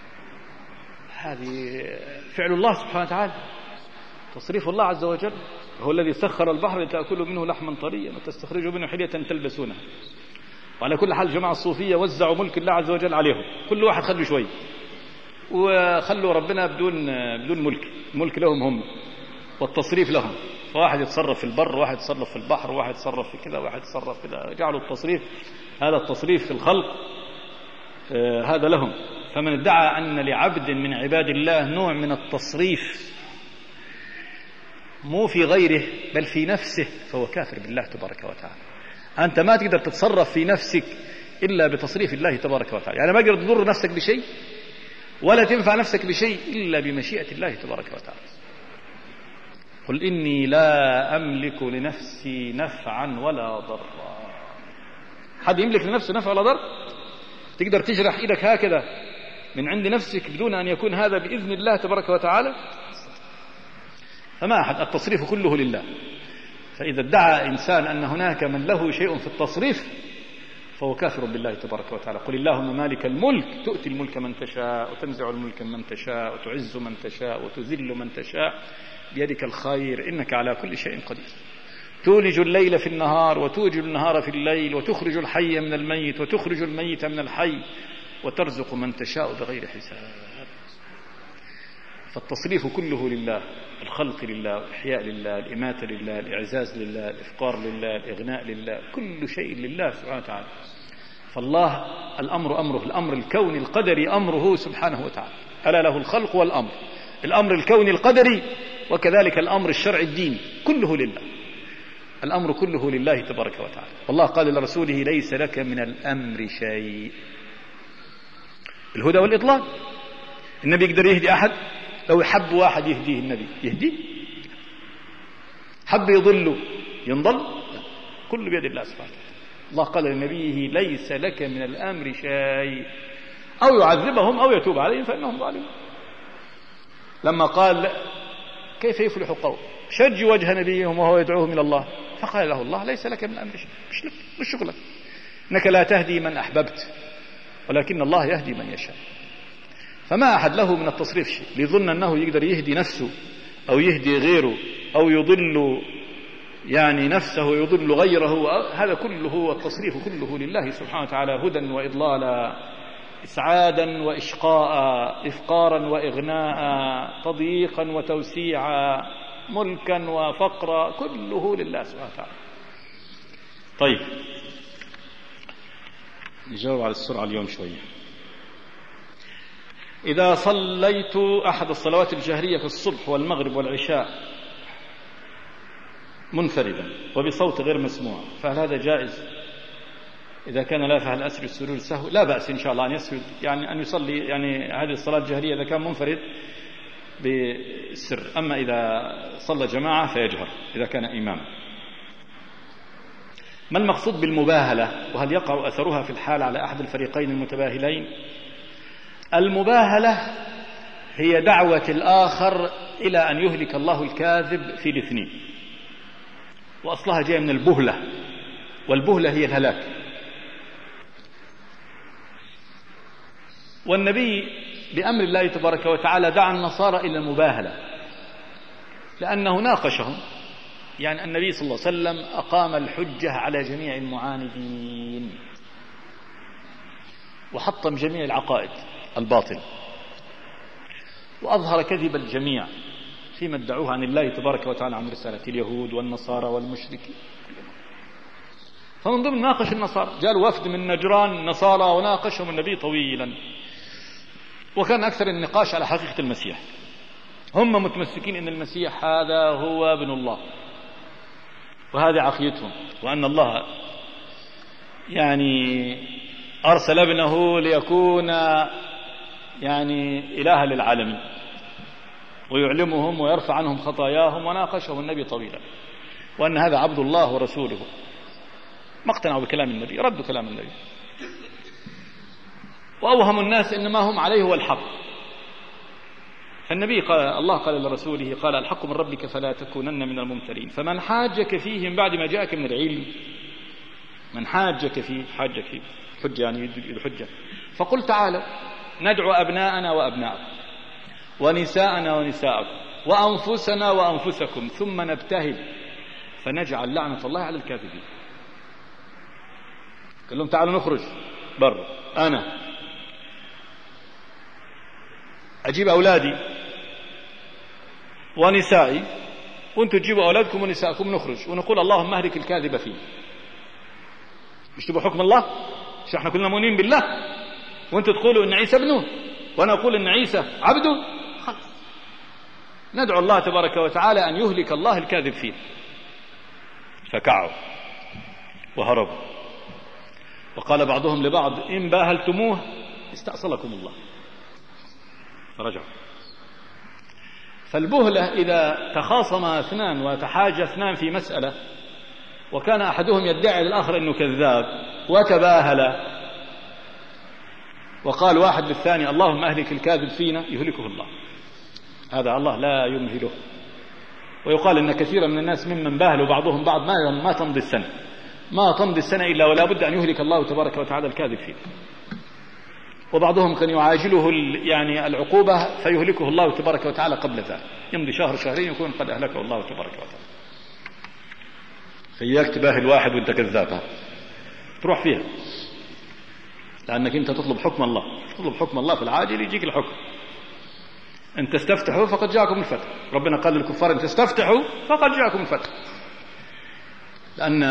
C: هذه فعل الله سبحانه وتعالى، تصريف الله عز وجل. هو الذي سخر البحر لتأكلوا منه لحما طريا وتستخرجوا منه حلية تلبسونها. وعلى كل حال جماعة الصوفية وزعوا ملك الله عز وجل عليهم، كل واحد خلوا شوي، وخلوا ربنا بدون بدون ملك، الملك لهم هم والتصريف لهم. فواحد يتصرف في البر، واحد يتصرف في البحر، واحد يتصرف في كذا، واحد يتصرف في كذا، جعلوا التصريف، هذا التصريف في الخلق آه هذا لهم. فمن ادعى أن لعبد من عباد الله نوع من التصريف مو في غيره بل في نفسه فهو كافر بالله تبارك وتعالى. أنت ما تقدر تتصرف في نفسك إلا بتصريف الله تبارك وتعالى، يعني ما تقدر تضر نفسك بشيء ولا تنفع نفسك بشيء إلا بمشيئة الله تبارك وتعالى. قل إني لا أملك لنفسي نفعا ولا ضرا. حد يملك لنفسه نفع ولا ضر؟ تقدر تجرح إيدك هكذا من عند نفسك بدون أن يكون هذا بإذن الله تبارك وتعالى؟ فما أحد، التصريف كله لله. فإذا ادعى إنسان أن هناك من له شيء في التصريف فهو كافر بالله تبارك وتعالى. قل اللهم مالك الملك تؤتي الملك من تشاء وتنزع الملك من تشاء وتعز من تشاء وتذل من تشاء بيدك الخير إنك على كل شيء قدير. تولج الليل في النهار وتولج النهار في الليل وتخرج الحي من الميت وتخرج الميت من الحي وترزق من تشاء بغير حساب. فالتصريف كله لله، الخلق لله، الإحياء لله، الإماتة لله، الإعزاز لله، الإفقار لله، الإغناء لله، كل شيء لله سبحانه وتعالى. فالله الأمر أمره، الأمر الكوني القدري أمره سبحانه وتعالى، ألا له الخلق والأمر، الأمر الكوني القدري وكذلك الأمر الشرعي الديني كله لله، الأمر كله لله تبارك وتعالى. والله قال لرسوله ليس لك من الأمر شيء. الهدى والإضلال، النبي يقدر يهدي أحد؟ لو يحب واحد يهديه النبي يهديه، حب يضله ينضل، كل بيد الله سبحانه وتعالى. الله قال لنبيه ليس لك من الأمر شيء، أو يعذبهم أو يتوب عليهم فإنهم ظالمون. لما قال كيف يفلح قوم شج وجه نبيهم وهو يدعوهم إلى الله، فقال له الله ليس لك من الأمر شيء، مش لك، مش شغلك، إنك لا تهدي من أحببت ولكن الله يهدي من يشاء. فما أحد له من التصريف شيء ليظن أنه يقدر يهدي نفسه أو يهدي غيره أو يضل يعني نفسه ويضل غيره، هذا كله التصريف كله لله سبحانه وتعالى، هدى وإضلالا، إسعادا وإشقاء، إفقارا وإغناء، تضييقا وتوسيعا، ملكا وفقرا، كله لله سبحانه وتعالى. طيب نجاوب على السرعة اليوم شوية. إذا صليت أحد الصلوات الجهرية في الصبح والمغرب والعشاء منفردا وبصوت غير مسموع فهل هذا جائز؟ إذا كان لا فهل أسجد السجود السهو؟ لا بأس إن شاء الله أن يسجد، يعني أن يصلي يعني هذه الصلاة الجهرية إذا كان منفرد بالسر، أما إذا صلى جماعة فيجهر إذا كان إماما. ما المقصود بالمباهلة، وهل يقع أثرها في الحال على أحد الفريقين المتباهلين؟ المباهلة هي دعوة الآخر إلى أن يهلك الله الكاذب في الاثنين، وأصلها جاء من البهلة، والبهلة هي الهلاك. والنبي بأمر الله تبارك وتعالى دعا النصارى إلى المباهلة لأنه ناقشهم، يعني النبي صلى الله عليه وسلم أقام الحجة على جميع المعاندين وحطم جميع العقائد الباطل وأظهر كذب الجميع فيما ادعوه عن الله تبارك وتعالى عن رسالة اليهود والنصارى والمشركين. فمن ضمن ناقش النصارى جاء وفد من نجران نصارى وناقشهم النبي طويلا، وكان أكثر النقاش على حقيقة المسيح. هم متمسكين أن المسيح هذا هو ابن الله وهذه عقيدتهم، وأن الله يعني أرسل ابنه ليكون يعني إلها للعالمين ويعلمهم ويرفع عنهم خطاياهم، وناقشهم النبي طويلا، وأن هذا عبد الله ورسوله. ما اقتنعوا بكلام النبي، ردوا كلام النبي، وأوهموا الناس إن ما هم عليه هو الحق. فالنبي قال، الله قال لرسوله قال الحق من ربك فلا تكونن من الممترين. فمن حاجك فيه من بعد ما جاءك من العلم، من حاجك فيه، حاجك فيه حجة يعني الحجة، فقل تعالوا ندعو أبناءنا وأبناءكم ونساءنا ونساءكم وأنفسنا وأنفسكم ثم نبتهل فنجعل لعنة الله على الكاذبين. قال لهم تعالوا نخرج بر، أنا أجيب أولادي ونسائي وأنتم تجيبوا أولادكم ونسائكم، نخرج ونقول اللهم اهلك الكاذب فيه. مش تبقوا حكم الله؟ مش احنا كلنا مؤمنين بالله وأنتم تقولوا إن عيسى ابنه وأنا أقول إن عيسى عبده؟ خلاص ندعو الله تبارك وتعالى أن يهلك الله الكاذب فيه. فكعوا وهربوا، وقال بعضهم لبعض إن باهلتموه استأصلكم الله، فرجعوا. فالبهلة إذا تخاصم اثنان وتحاجى اثنان في مسألة وكان أحدهم يدعي للآخر أنه كذاب وتباهل وقال واحد للثاني اللهم أهلك الكاذب فينا، يهلكه الله. هذا الله لا يمهله. ويقال إن كثيرا من الناس ممن باهلوا بعضهم بعض ما ما تمضي السنة ما تمضي السنة إلا ولا بد أن يهلك الله تبارك وتعالى الكاذب فيه. وبعضهم كان يعاجله يعني العقوبة فيهلكه الله تبارك وتعالى قبل ذلك، يمضي شهر شهرين يكون قد أهلكه الله تبارك وتعالى. فإياك تباهل واحد وانت كذاب تروح فيها، لأنك انت تطلب حكم الله، تطلب حكم الله في العاجل يجيك الحكم. ان تستفتحوا فقد جاءكم الفتح، ربنا قال للكفار ان تستفتحوا فقد جاءكم الفتح. لأن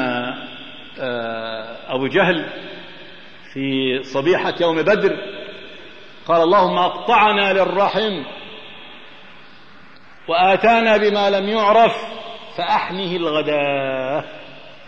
C: أبو جهل في صبيحة يوم بدر قال اللهم أقطعنا للرحم وآتانا بما لم يعرف فأحنه الغداء.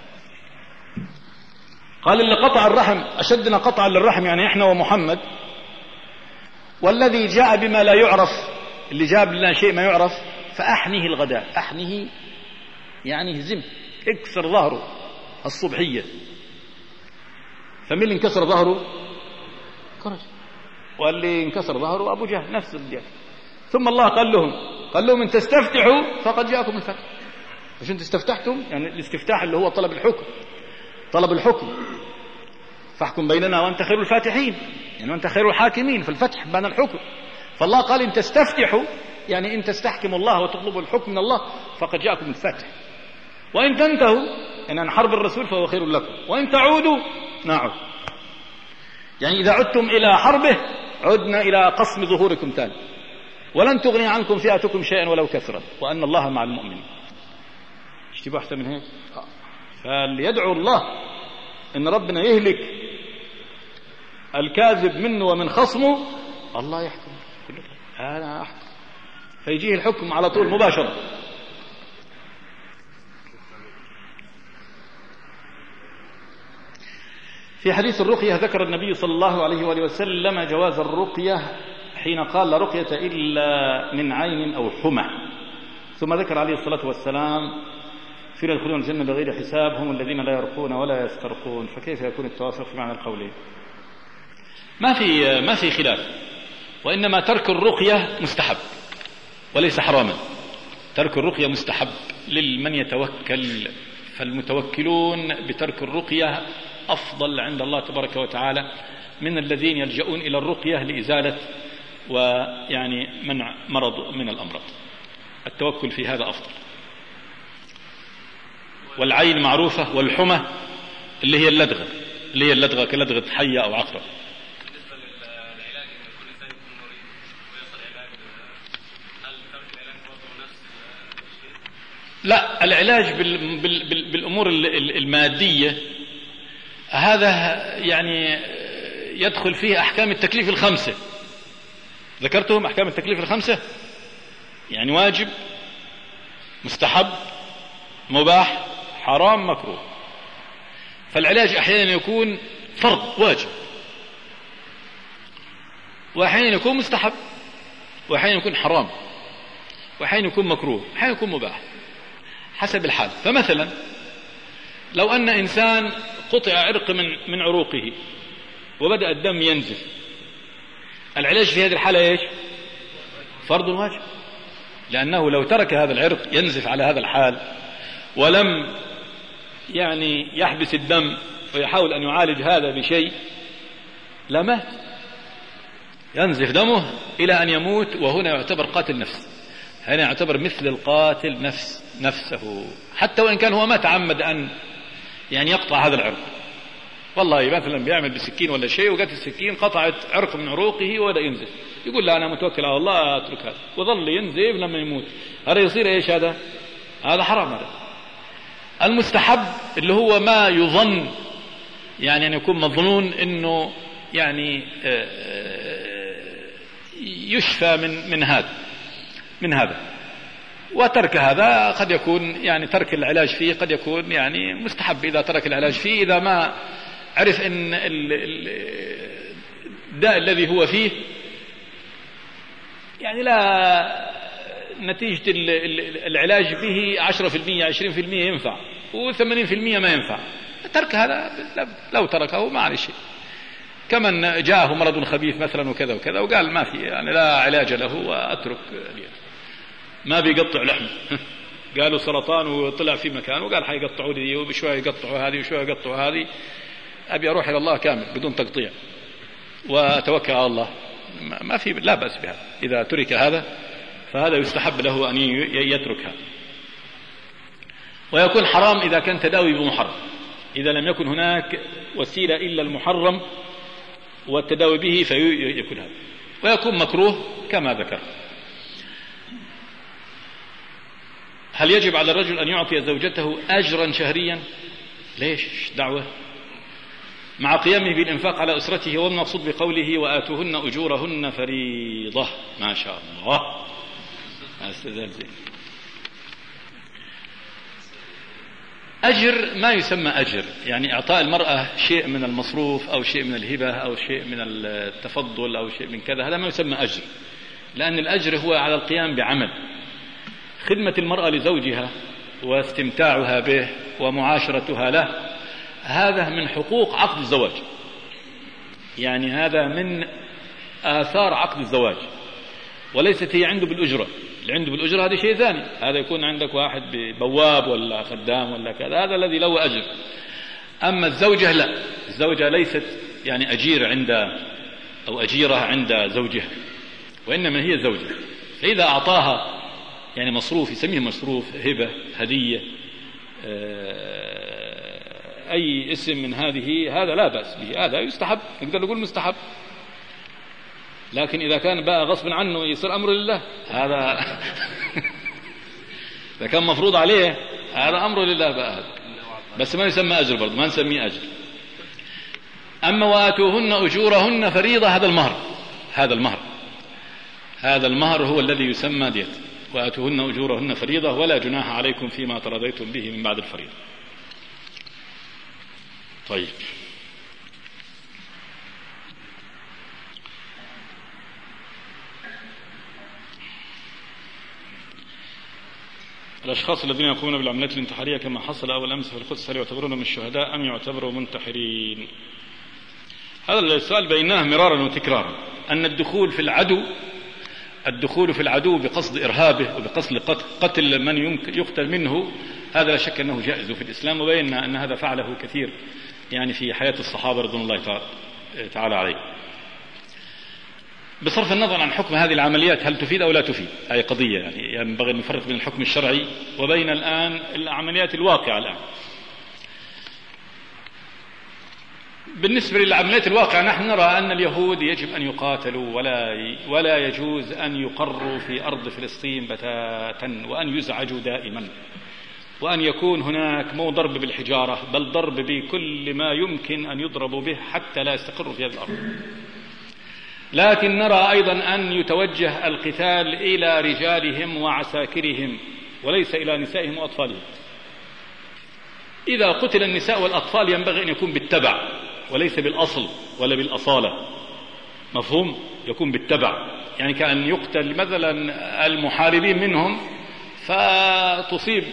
C: قال اللي قطع الرحم أشدنا قطعا للرحم يعني إحنا ومحمد، والذي جاء بما لا يعرف اللي جاب لنا شيء ما يعرف فأحنيه الغداء، أحنيه يعني هزم، اكسر ظهره الصبحية. فمن اللي انكسر ظهره؟ كرج. واللي انكسر ظهره أبو جهل نفس الدين. ثم الله قال لهم قال لهم إن تستفتحوا فقد جاءكم الفتح. مش انتم استفتحتم؟ يعني الاستفتاح اللي هو طلب الحكم، طلب الحكم، فاحكم بيننا وأنت خير الفاتحين، يعني وأنت خير الحاكمين، في الفتح بين الحكم. فالله قال إن تستفتحوا يعني إن تستحكموا الله وتطلبوا الحكم من الله فقد جاءكم الفتح، وإن تنتهوا يعني عن حرب الرسول فهو خير لكم، وإن تعودوا نعود. يعني إذا عدتم إلى حربه عدنا إلى قسم ظهوركم تاني، ولن تغني عنكم فئتكم شيئا ولو كثرت وأن الله مع المؤمنين. اشتبه أحسن من هيك؟ فليدعو الله إن ربنا يهلك الكاذب منه ومن خصمه، الله يحكم كله، أنا أحكم، فيجيه الحكم على طول مباشرة. في حديث الرقية ذكر النبي صلى الله عليه وآله وسلم جواز الرقية حين قال لا رقية إلا من عين أو حمى، ثم ذكر عليه الصلاة والسلام فينا يدخلون الجنة بغير حساب هم الذين لا يرقون ولا يسترقون. فكيف يكون التوافق في معنى القولين؟ ما في ما في خلاف، وإنما ترك الرقية مستحب وليس حراما. ترك الرقية مستحب لمن يتوكل، فالمتوكلون بترك الرقية أفضل عند الله تبارك وتعالى من الذين يلجؤون إلى الرقية لإزالة ويعني منع مرض من الأمراض. التوكل في هذا أفضل. والعين معروفة، والحمى اللي هي اللدغة، اللي هي اللدغة كلدغة حية أو عقرب.
B: بالنسبة للعلاج إن كل إنسان يكون مريض ويصل علاج، هل ترك العلاج برضه نفس الشيء؟
C: لا، العلاج بال بال بال بالأمور المادية هذا يعني يدخل فيه أحكام التكليف الخمسة. ذكرتهم أحكام التكليف الخمسة، يعني واجب، مستحب، مباح، حرام، مكروه. فالعلاج أحيانا يكون فرض واجب، وأحيانا يكون مستحب، وأحيانا يكون حرام، وأحيانا يكون مكروه، وأحيانا يكون مباح حسب الحال. فمثلا لو أن إنسان قطع عرق من من عروقه وبدأ الدم ينزف، العلاج في هذه الحالة إيش؟ فرض واجب، لأنه لو ترك هذا العرق ينزف على هذا الحال ولم يعني يحبس الدم ويحاول أن يعالج هذا بشيء لمات، ينزف دمه إلى أن يموت، وهنا يعتبر قاتل نفس، هنا يعتبر مثل القاتل نفس نفسه، حتى وإن كان هو ما تعمد أن يعني يقطع هذا العرق. والله مثلا بيعمل بسكين ولا شيء وجت السكين قطعت عرق من عروقه وبدأ ينزف، يقول لا أنا متوكل على الله أترك هذا، وظل ينزف لما يموت، هذا يصير إيش؟ هذا هذا حرام. هذا المستحب اللي هو ما يظن يعني أن يكون مظنون أنه يعني يشفى من من هذا من هذا وترك هذا قد يكون يعني ترك العلاج فيه قد يكون يعني مستحب إذا ترك العلاج فيه، إذا ما عرف أن الداء الذي هو فيه يعني لا نتيجة العلاج به عشرة في المية عشرين في المية ينفع وثمانين في المية ما ينفع، ترك هذا لو تركه ما عليه شيء. كمن جاءه مرض خبيث مثلا وكذا وكذا وقال ما في يعني لا علاج له وأترك ما بيقطع لحم قالوا سرطان وطلع في مكان وقال حيقطعوا لي وبشوية يقطعوا هذه وشوية يقطعوا هذه، أبي أروح إلى الله كامل بدون تقطيع وأتوكل على الله، ما في لا بأس بهذا. إذا ترك هذا فهذا يستحب له أن يترك هذا. ويكون حرام إذا كان تداوي بمحرم، إذا لم يكن هناك وسيلة إلا المحرم والتداوي به فيكون هذا. ويكون مكروه كما ذكر. هل يجب على الرجل أن يعطي زوجته أجرا شهريا؟ ليش دعوة؟ مع قيامه بالإنفاق على أسرته، والمقصود بقوله وآتوهن أجورهن فريضة. ما شاء الله استاذ زين. أجر ما يسمى أجر، يعني إعطاء المرأة شيء من المصروف أو شيء من الهبة أو شيء من التفضل أو شيء من كذا، هذا ما يسمى أجر، لأن الأجر هو على القيام بعمل. خدمة المرأة لزوجها واستمتاعها به ومعاشرتها له هذا من حقوق عقد الزواج، يعني هذا من آثار عقد الزواج، وليست هي عنده بالأجرة. اللي عنده بالأجرة هذا شيء ثاني، هذا يكون عندك واحد بواب ولا خدام ولا كذا، هذا الذي له أجر. أما الزوجة لا، الزوجة ليست يعني أجير عند أو أجيرة عند زوجها، وإنما هي زوجة. فإذا أعطاها يعني مصروف يسميه مصروف، هبة، هدية، أي اسم من هذه، هذا لا بأس به، هذا يستحب، نقدر نقول مستحب. لكن إذا كان بقى غصب عنه يصير أمر لله، هذا إذا كان مفروض عليه هذا أمر لله بقى هذا. بس ما يسمى أجر برضه، ما نسميه أجر. أما وآتوهن أجورهن فريضة، هذا المهر، هذا المهر هذا المهر هو الذي يسمى ديت. وآتوهن أجورهن فريضة ولا جناح عليكم فيما تراضيتم به من بعد الفريضة. طيب، الأشخاص الذين يقومون بالعمليات الانتحارية كما حصل أول أمس في القدس هل يعتبرون من الشهداء أم يعتبروا منتحرين؟ هذا السؤال بيناه مرارا وتكرارا، أن الدخول في العدو الدخول في العدو بقصد إرهابه وبقصد قتل من يقتل منه، هذا لا شك أنه جائز في الإسلام، وبينا أن هذا فعله كثير يعني في حياة الصحابة رضوان الله تعالى عليه. بصرف النظر عن حكم هذه العمليات هل تفيد أو لا تفيد، هذه قضية يعني ينبغي أن نفرق بين الحكم الشرعي وبين الآن العمليات الواقعة الآن. بالنسبة للعمليات الواقعة نحن نرى أن اليهود يجب أن يقاتلوا ولا ولا يجوز أن يقروا في أرض فلسطين بتاتا، وأن يزعجوا دائما، وأن يكون هناك مو ضرب بالحجارة بل ضرب بكل ما يمكن أن يضربوا به حتى لا يستقروا في هذه الأرض. لكن نرى أيضا أن يتوجه القتال إلى رجالهم وعساكرهم وليس إلى نسائهم وأطفالهم. إذا قتل النساء والأطفال ينبغي أن يكون بالتبع وليس بالأصل ولا بالأصالة، مفهوم؟ يكون بالتبع، يعني كأن يقتل مثلا المحاربين منهم فتصيب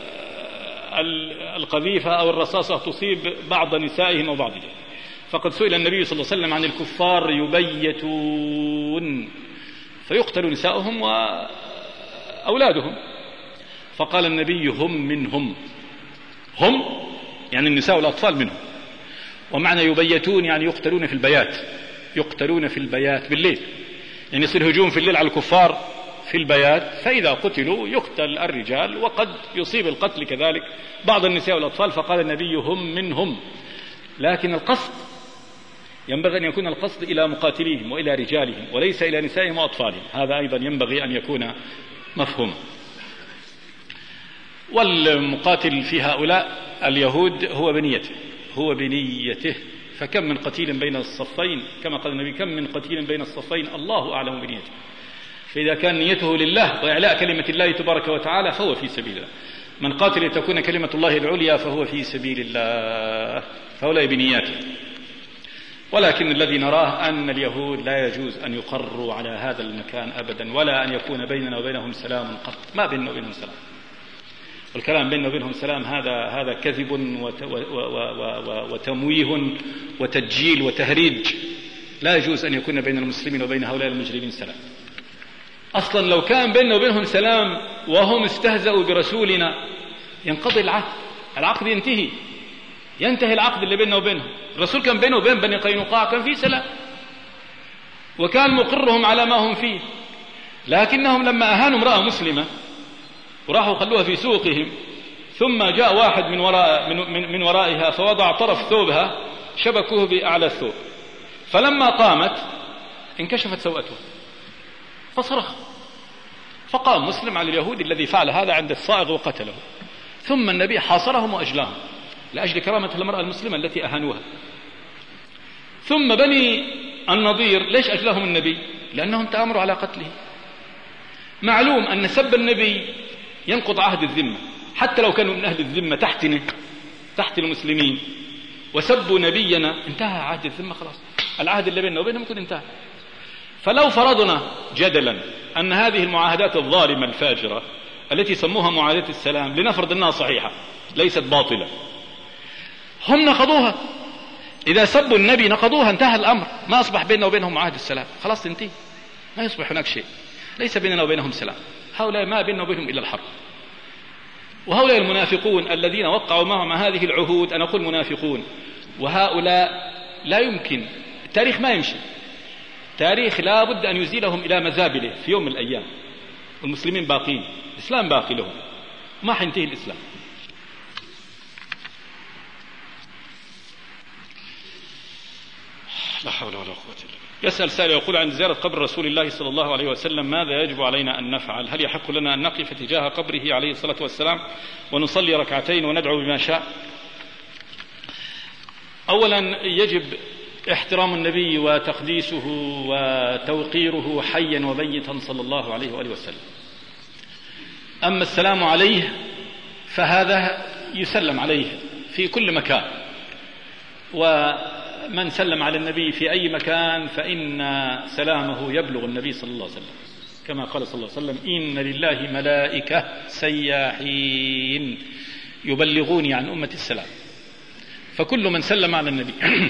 C: القذيفة أو الرصاصة تصيب بعض نسائهم أو بعض رجالهم. فقد سئل النبي صلى الله عليه وسلم عن الكفار يبيتون فيقتل نساؤهم وأولادهم، فقال النبي هم منهم، هم يعني النساء والأطفال منهم. ومعنى يبيتون يعني يقتلون في البيات، يقتلون في البيات بالليل، يعني يصير هجوم في الليل على الكفار في البيات، فإذا قتلوا يقتل الرجال وقد يصيب القتل كذلك بعض النساء والأطفال. فقال النبي هم منهم. لكن القصد ينبغي أن يكون القصد إلى مقاتليهم وإلى رجالهم وليس إلى نسائهم وأطفالهم، هذا أيضا ينبغي أن يكون مفهوم. والمقاتل في هؤلاء اليهود هو بنيته هو بنيته فكم من قتيل بين الصفين، كما قال النبي كم من قتيل بين الصفين الله أعلم بنيته. فإذا كان نيته لله وإعلاء كلمة الله تبارك وتعالى فهو في سبيل الله. من قاتل لتكون كلمة الله العليا فهو في سبيل الله، فهؤلاء بنياته. ولكن الذي نراه أن اليهود لا يجوز أن يقروا على هذا المكان أبدا، ولا أن يكون بيننا وبينهم سلام قط، ما بيننا وبينهم سلام. والكلام بيننا وبينهم سلام هذا هذا كذب وتمويه وتدجيل وتهريج. لا يجوز أن يكون بين المسلمين وبين هؤلاء المجرمين سلام. أصلا لو كان بيننا وبينهم سلام وهم استهزأوا برسولنا ينقضي العقد، العقد ينتهي ينتهي العقد اللي بيننا وبينهم. الرسول كان بينه وبين بني قينقاع كان في سلام وكان مقرهم على ما هم فيه، لكنهم لما أهانوا امرأة مسلمة وراحوا خلوها في سوقهم، ثم جاء واحد من وراء من, من, من ورائها فوضع طرف ثوبها شبكوه بأعلى الثوب، فلما قامت انكشفت سوءته فصرخ، فقام مسلم على اليهودي الذي فعل هذا عند الصائغ وقتله. ثم النبي حاصرهم وأجلاهم لأجل كرامة المرأة المسلمة التي أهانوها. ثم بني النضير ليش أجلاهم النبي؟ لأنهم تآمروا على قتله. معلوم أن سب النبي ينقض عهد الذمة، حتى لو كانوا من أهل الذمة تحتنا تحت المسلمين وسبوا نبينا انتهى عهد الذمة، خلاص العهد اللي بيننا وبينهم يكون انتهى. فلو فرضنا جدلا أن هذه المعاهدات الظالمة الفاجرة التي سموها معاهدة السلام، لنفرض أنها صحيحة ليست باطلة، هم نقضوها، إذا سبوا النبي نقضوها، انتهى الأمر، ما أصبح بيننا وبينهم معاهد السلام، خلاص تنتهي، ما يصبح هناك شيء، ليس بيننا وبينهم سلام. هؤلاء ما بيننا وبينهم إلا الحرب. وهؤلاء المنافقون الذين وقعوا معهم هذه العهود، أنا أقول منافقون، وهؤلاء لا يمكن، التاريخ ما يمشي، تاريخ لا بد أن يزيلهم إلى مزابله في يوم من الأيام، والمسلمين باقين، الإسلام باقي لهم، ما حينتهي الإسلام. لا حول ولا قوة إلا بالله. يسأل سائل يقول: عند زيارة قبر رسول الله صلى الله عليه وسلم ماذا يجب علينا أن نفعل؟ هل يحق لنا أن نقف تجاه قبره عليه الصلاة والسلام ونصلي ركعتين وندعو بما شاء؟ أولا يجب احترام النبي وتقديسه وتوقيره حيا وميتا صلى الله عليه وآله وسلم. أما السلام عليه فهذا يسلم عليه في كل مكان، ومن سلم على النبي في أي مكان فإن سلامه يبلغ النبي صلى الله عليه وسلم، كما قال صلى الله عليه وسلم: إن لله ملائكة سياحين يبلغوني عن أمة السلام. فكل من سلم على النبي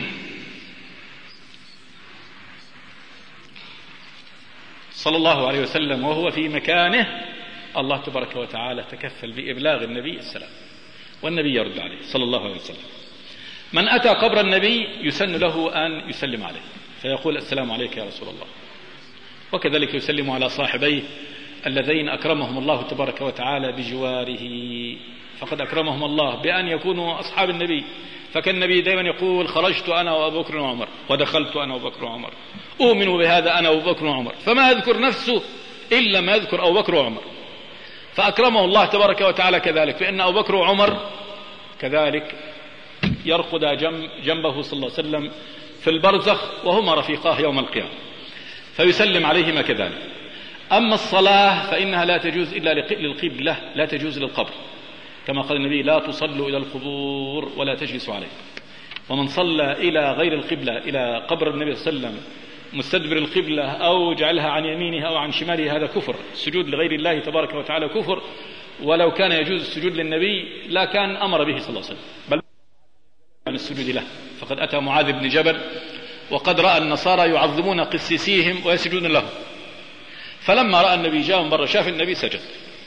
C: صلى الله عليه وسلم وهو في مكانه، الله تبارك وتعالى تكفل بإبلاغ النبي السلام، والنبي يرد عليه صلى الله عليه وسلم. من أتى قبر النبي يسن له أن يسلم عليه فيقول: السلام عليك يا رسول الله. وكذلك يسلم على صاحبيه اللذين أكرمهم الله تبارك وتعالى بجواره، فقد أكرمهم الله بأن يكونوا أصحاب النبي، فكان النبي دائما يقول: خرجت أنا وأبو بكر وعمر، ودخلت أنا وأبو بكر وعمر، أؤمن بهذا أنا وأبو بكر وعمر، فما يذكر نفسه إلا ما يذكر أبو بكر وعمر، فأكرمه الله تبارك وتعالى كذلك، فإن أبو بكر وعمر كذلك يرقد جنب جنبه صلى الله عليه وسلم في البرزخ وهما رفيقاه يوم القيامة، فيسلم عليهما كذلك. أما الصلاة فإنها لا تجوز إلا للقبلة، لا تجوز للقبر، كما قال النبي: لا تصلوا إلى القبور ولا تجلسوا عليه. ومن صلى إلى غير القبلة، إلى قبر النبي صلى الله عليه وسلم مستدبر القبلة أو جعلها عن يمينه أو عن شماله، هذا كفر. السجود لغير الله تبارك وتعالى كفر، ولو كان يجوز السجود للنبي لا كان أمر به صلى الله عليه وسلم، بل عن السجود له. فقد أتى معاذ بن جبل وقد رأى النصارى يعظمون قسيسيهم ويسجدون له، فلما رأى النبي جاء من برا شاف النبي سجد،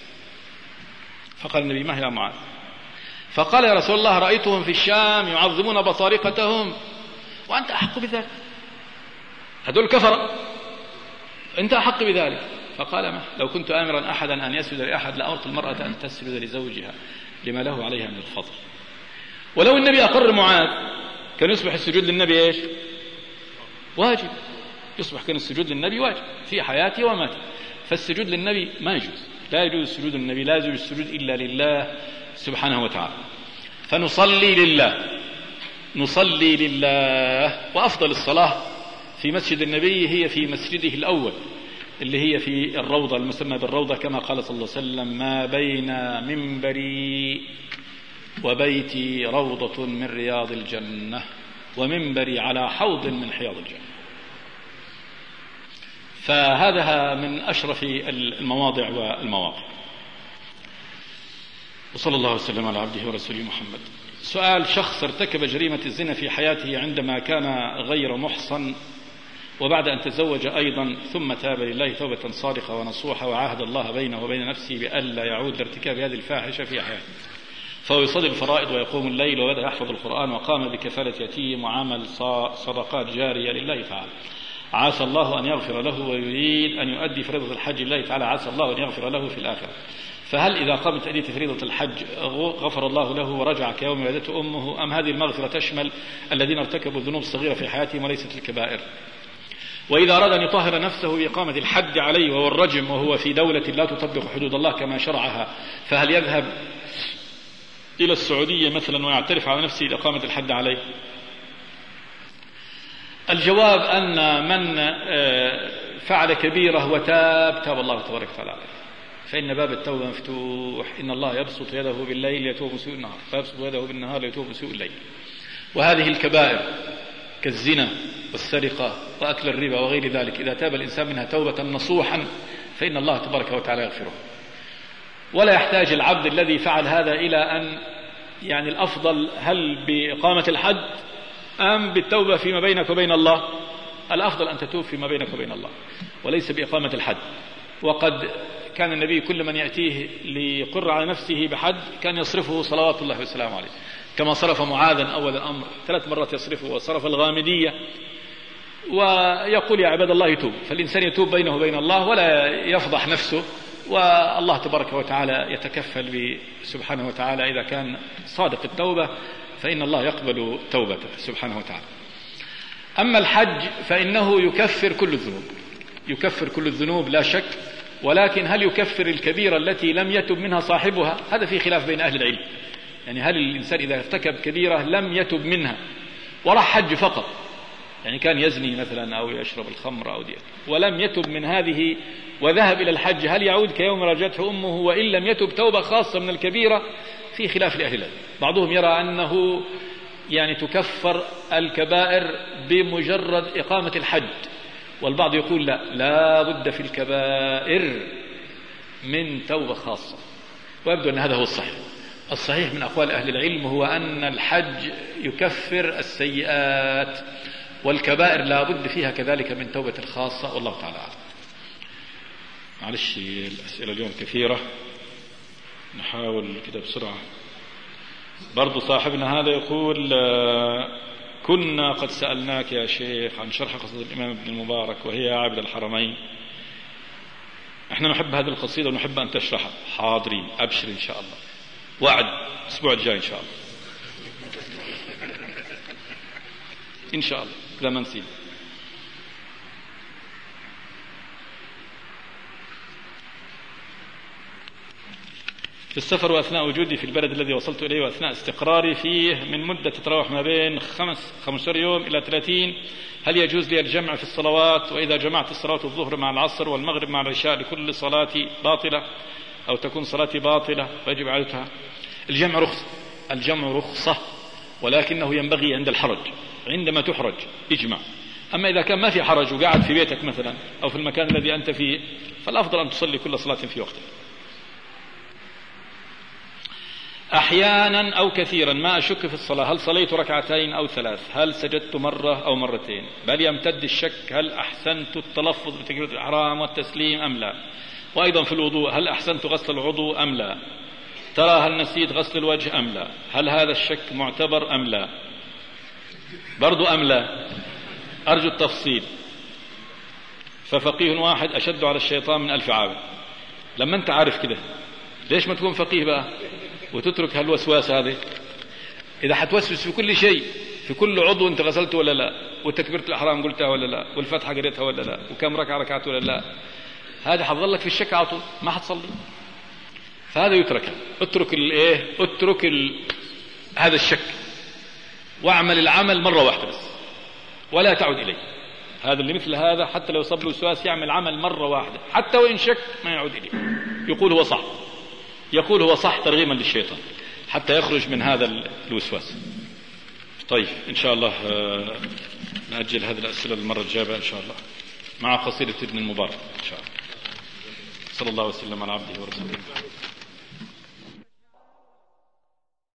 C: فقال النبي: ما هي يا معاذ؟ فقال: يا رسول الله رأيتهم في الشام يعظمون بطارقتهم وأنت أحق بذلك، هذول كفر، أنت أحق بذلك. فقال: ما لو كنت آمرا أحدا أن يسجد لأحد لأمرت المرأة أن تسجد لزوجها لما له عليها من الفضل. ولو النبي أقر معاذ كان يصبح السجود للنبي إيش؟ واجب، يصبح كان السجود للنبي واجب في حياته وماته. فالسجود للنبي ما يجوز، لا يجوز السجود للنبي، لا يجوز السجود إلا لله سبحانه وتعالى. فنصلي لله، نصلي لله. وأفضل الصلاة في مسجد النبي هي في مسجده الأول اللي هي في الروضة المسمى بالروضة، كما قال صلى الله عليه وسلم: ما بين منبري وبيتي روضة من رياض الجنة، ومنبري على حوض من حياض الجنة. فهذا من أشرف المواضع والمواقع. وصلى الله وسلم على عبده ورسوله محمد. سؤال: شخص ارتكب جريمة الزنا في حياته عندما كان غير محصن، وبعد أن تزوج أيضا ثم تاب لله توبة صادقة ونصوحة وعاهد الله بينه وبين نفسه بألا يعود لارتكاب هذه الفاحشة في حياته، فهو يصلي الفرائض ويقوم الليل وبدأ يحفظ القرآن وقام بكفالة يتيم وعمل صدقات جارية لله تعالى، عسى الله أن يغفر له ويريد أن يؤدي فريضة الحج لله تعالى، عسى الله أن يغفر له في الآخرة، فهل إذا قامت تأدية فريضة الحج غفر الله له ورجع كيوم ولدته أمه، أم هذه المغفرة تشمل الذين ارتكبوا الذنوب الصغيرة في حياتهم وليست الكبائر؟ وإذا أراد أن يطهر نفسه بإقامة الحد عليه وهو الرجم وهو في دولة لا تطبق حدود الله كما شرعها، فهل يذهب إلى السعودية مثلا ويعترف على نفسه لإقامة الحد عليه؟ الجواب أن من فعل كبيرة وتاب تاب الله تبارك وتعالى عليه، فإن باب التوبة مفتوح، إن الله يبسط يده بالليل ليتوب مسيء النهار، فيبسط يده بالنهار ليتوب مسيء الليل. وهذه الكبائر كالزنا والسرقة وأكل الربا وغير ذلك، إذا تاب الإنسان منها توبة نصوحا فإن الله تبارك وتعالى يغفره. ولا يحتاج العبد الذي فعل هذا إلى أن يعني الأفضل هل بإقامة الحد أم بالتوبة فيما بينك وبين الله؟ الأفضل أن تتوب فيما بينك وبين الله وليس بإقامة الحد. وقد كان النبي كل من يأتيه ليقر على نفسه بحد كان يصرفه صلوات الله وسلامه عليه، كما صرف معاذا أول الأمر ثلاث مرات يصرفه، وصرف الغامدية، ويقول يا عباد الله يتوب. فالإنسان يتوب بينه وبين الله ولا يفضح نفسه، والله تبارك وتعالى يتكفل سبحانه وتعالى إذا كان صادق التوبة فإن الله يقبل توبته سبحانه وتعالى. أما الحج فإنه يكفر كل الذنوب، يكفر كل الذنوب لا شك، ولكن هل يكفر الكبيرة التي لم يتب منها صاحبها؟ هذا في خلاف بين أهل العلم. يعني هل الإنسان إذا ارتكب كبيرة لم يتب منها وراح حج فقط، يعني كان يزني مثلا أو يشرب الخمر أو دي ولم يتب من هذه وذهب إلى الحج، هل يعود كيوم رجته أمه وإن لم يتب توبة خاصة من الكبيرة؟ في خلاف لأهل العلم. بعضهم يرى أنه يعني تكفر الكبائر بمجرد إقامة الحج، والبعض يقول لا، لا بد في الكبائر من توبة خاصة، ويبدو أن هذا هو الصحيح. الصحيح من أقوال أهل العلم هو أن الحج يكفر السيئات، والكبائر لا بد فيها كذلك من توبة خاصة، والله تعالى أعلم. معلش الأسئلة اليوم كثيرة، نحاول كده بسرعة. برضو صاحبنا هذا يقول كنا قد سألناك يا شيخ عن شرح قصيدة الإمام ابن المبارك وهي عابد الحرمين، احنا نحب هذه القصيدة ونحب أن تشرحها. حاضرين، أبشر إن شاء الله، وعد الأسبوع الجاي إن شاء الله، إن شاء الله لا ما نسيب. في السفر وأثناء وجودي في البلد الذي وصلت إليه وأثناء استقراري فيه من مدة تتراوح ما بين خمس خمسة يوم إلى ثلاثين، هل يجوز لي الجمع في الصلوات؟ وإذا جمعت الصلاة الظهر مع العصر والمغرب مع العشاء لكل صلاتي باطلة أو تكون صلاتي باطلة فيجب عادتها؟ الجمع رخصة، الجمع رخصة، ولكنه ينبغي عند الحرج، عندما تحرج اجمع. أما إذا كان ما في حرج وقاعد في بيتك مثلا أو في المكان الذي أنت فيه فالأفضل أن تصلي كل صلاة في وقتها. أحيانا أو كثيرا ما أشك في الصلاة، هل صليت ركعتين أو ثلاث؟ هل سجدت مرة أو مرتين؟ بل يمتد الشك، هل أحسنت التلفظ بتكبيرة الإحرام والتسليم أم لا؟ وأيضا في الوضوء، هل أحسنت غسل العضو أم لا؟ ترى هل نسيت غسل الوجه أم لا؟ هل هذا الشك معتبر أم لا؟ برضو أم لا؟ أرجو التفصيل. ففقيه واحد أشد على الشيطان من ألف عابد. لما أنت عارف كده ليش ما تكون فقيه بقى وتترك هالوسواس هذه؟ إذا حتوسوس في كل شيء، في كل عضو أنت غسلته ولا لا، وتكبيرة الإحرام قلتها ولا لا، والفتحة قريتها ولا لا، وكم ركعة ركعت ولا لا، هذا حتظلك في الشك على طول، ما حتصلي. فهذا يترك، اترك الايه، اترك ال... هذا الشك، واعمل العمل مرة واحدة بس ولا تعود إليه. هذا اللي مثل هذا حتى لو صب له وسواس يعمل عمل مرة واحدة حتى وإن شك ما يعود إليه، يقول هو صح، يقول هو صح ترغيما للشيطان حتى يخرج من هذا الوسواس. طيب إن شاء الله نأجل هذه الأسئلة للمرة الجاية إن شاء الله مع قصيدة ابن المبارك إن شاء الله. صلى الله وسلم على عبده ورسوله.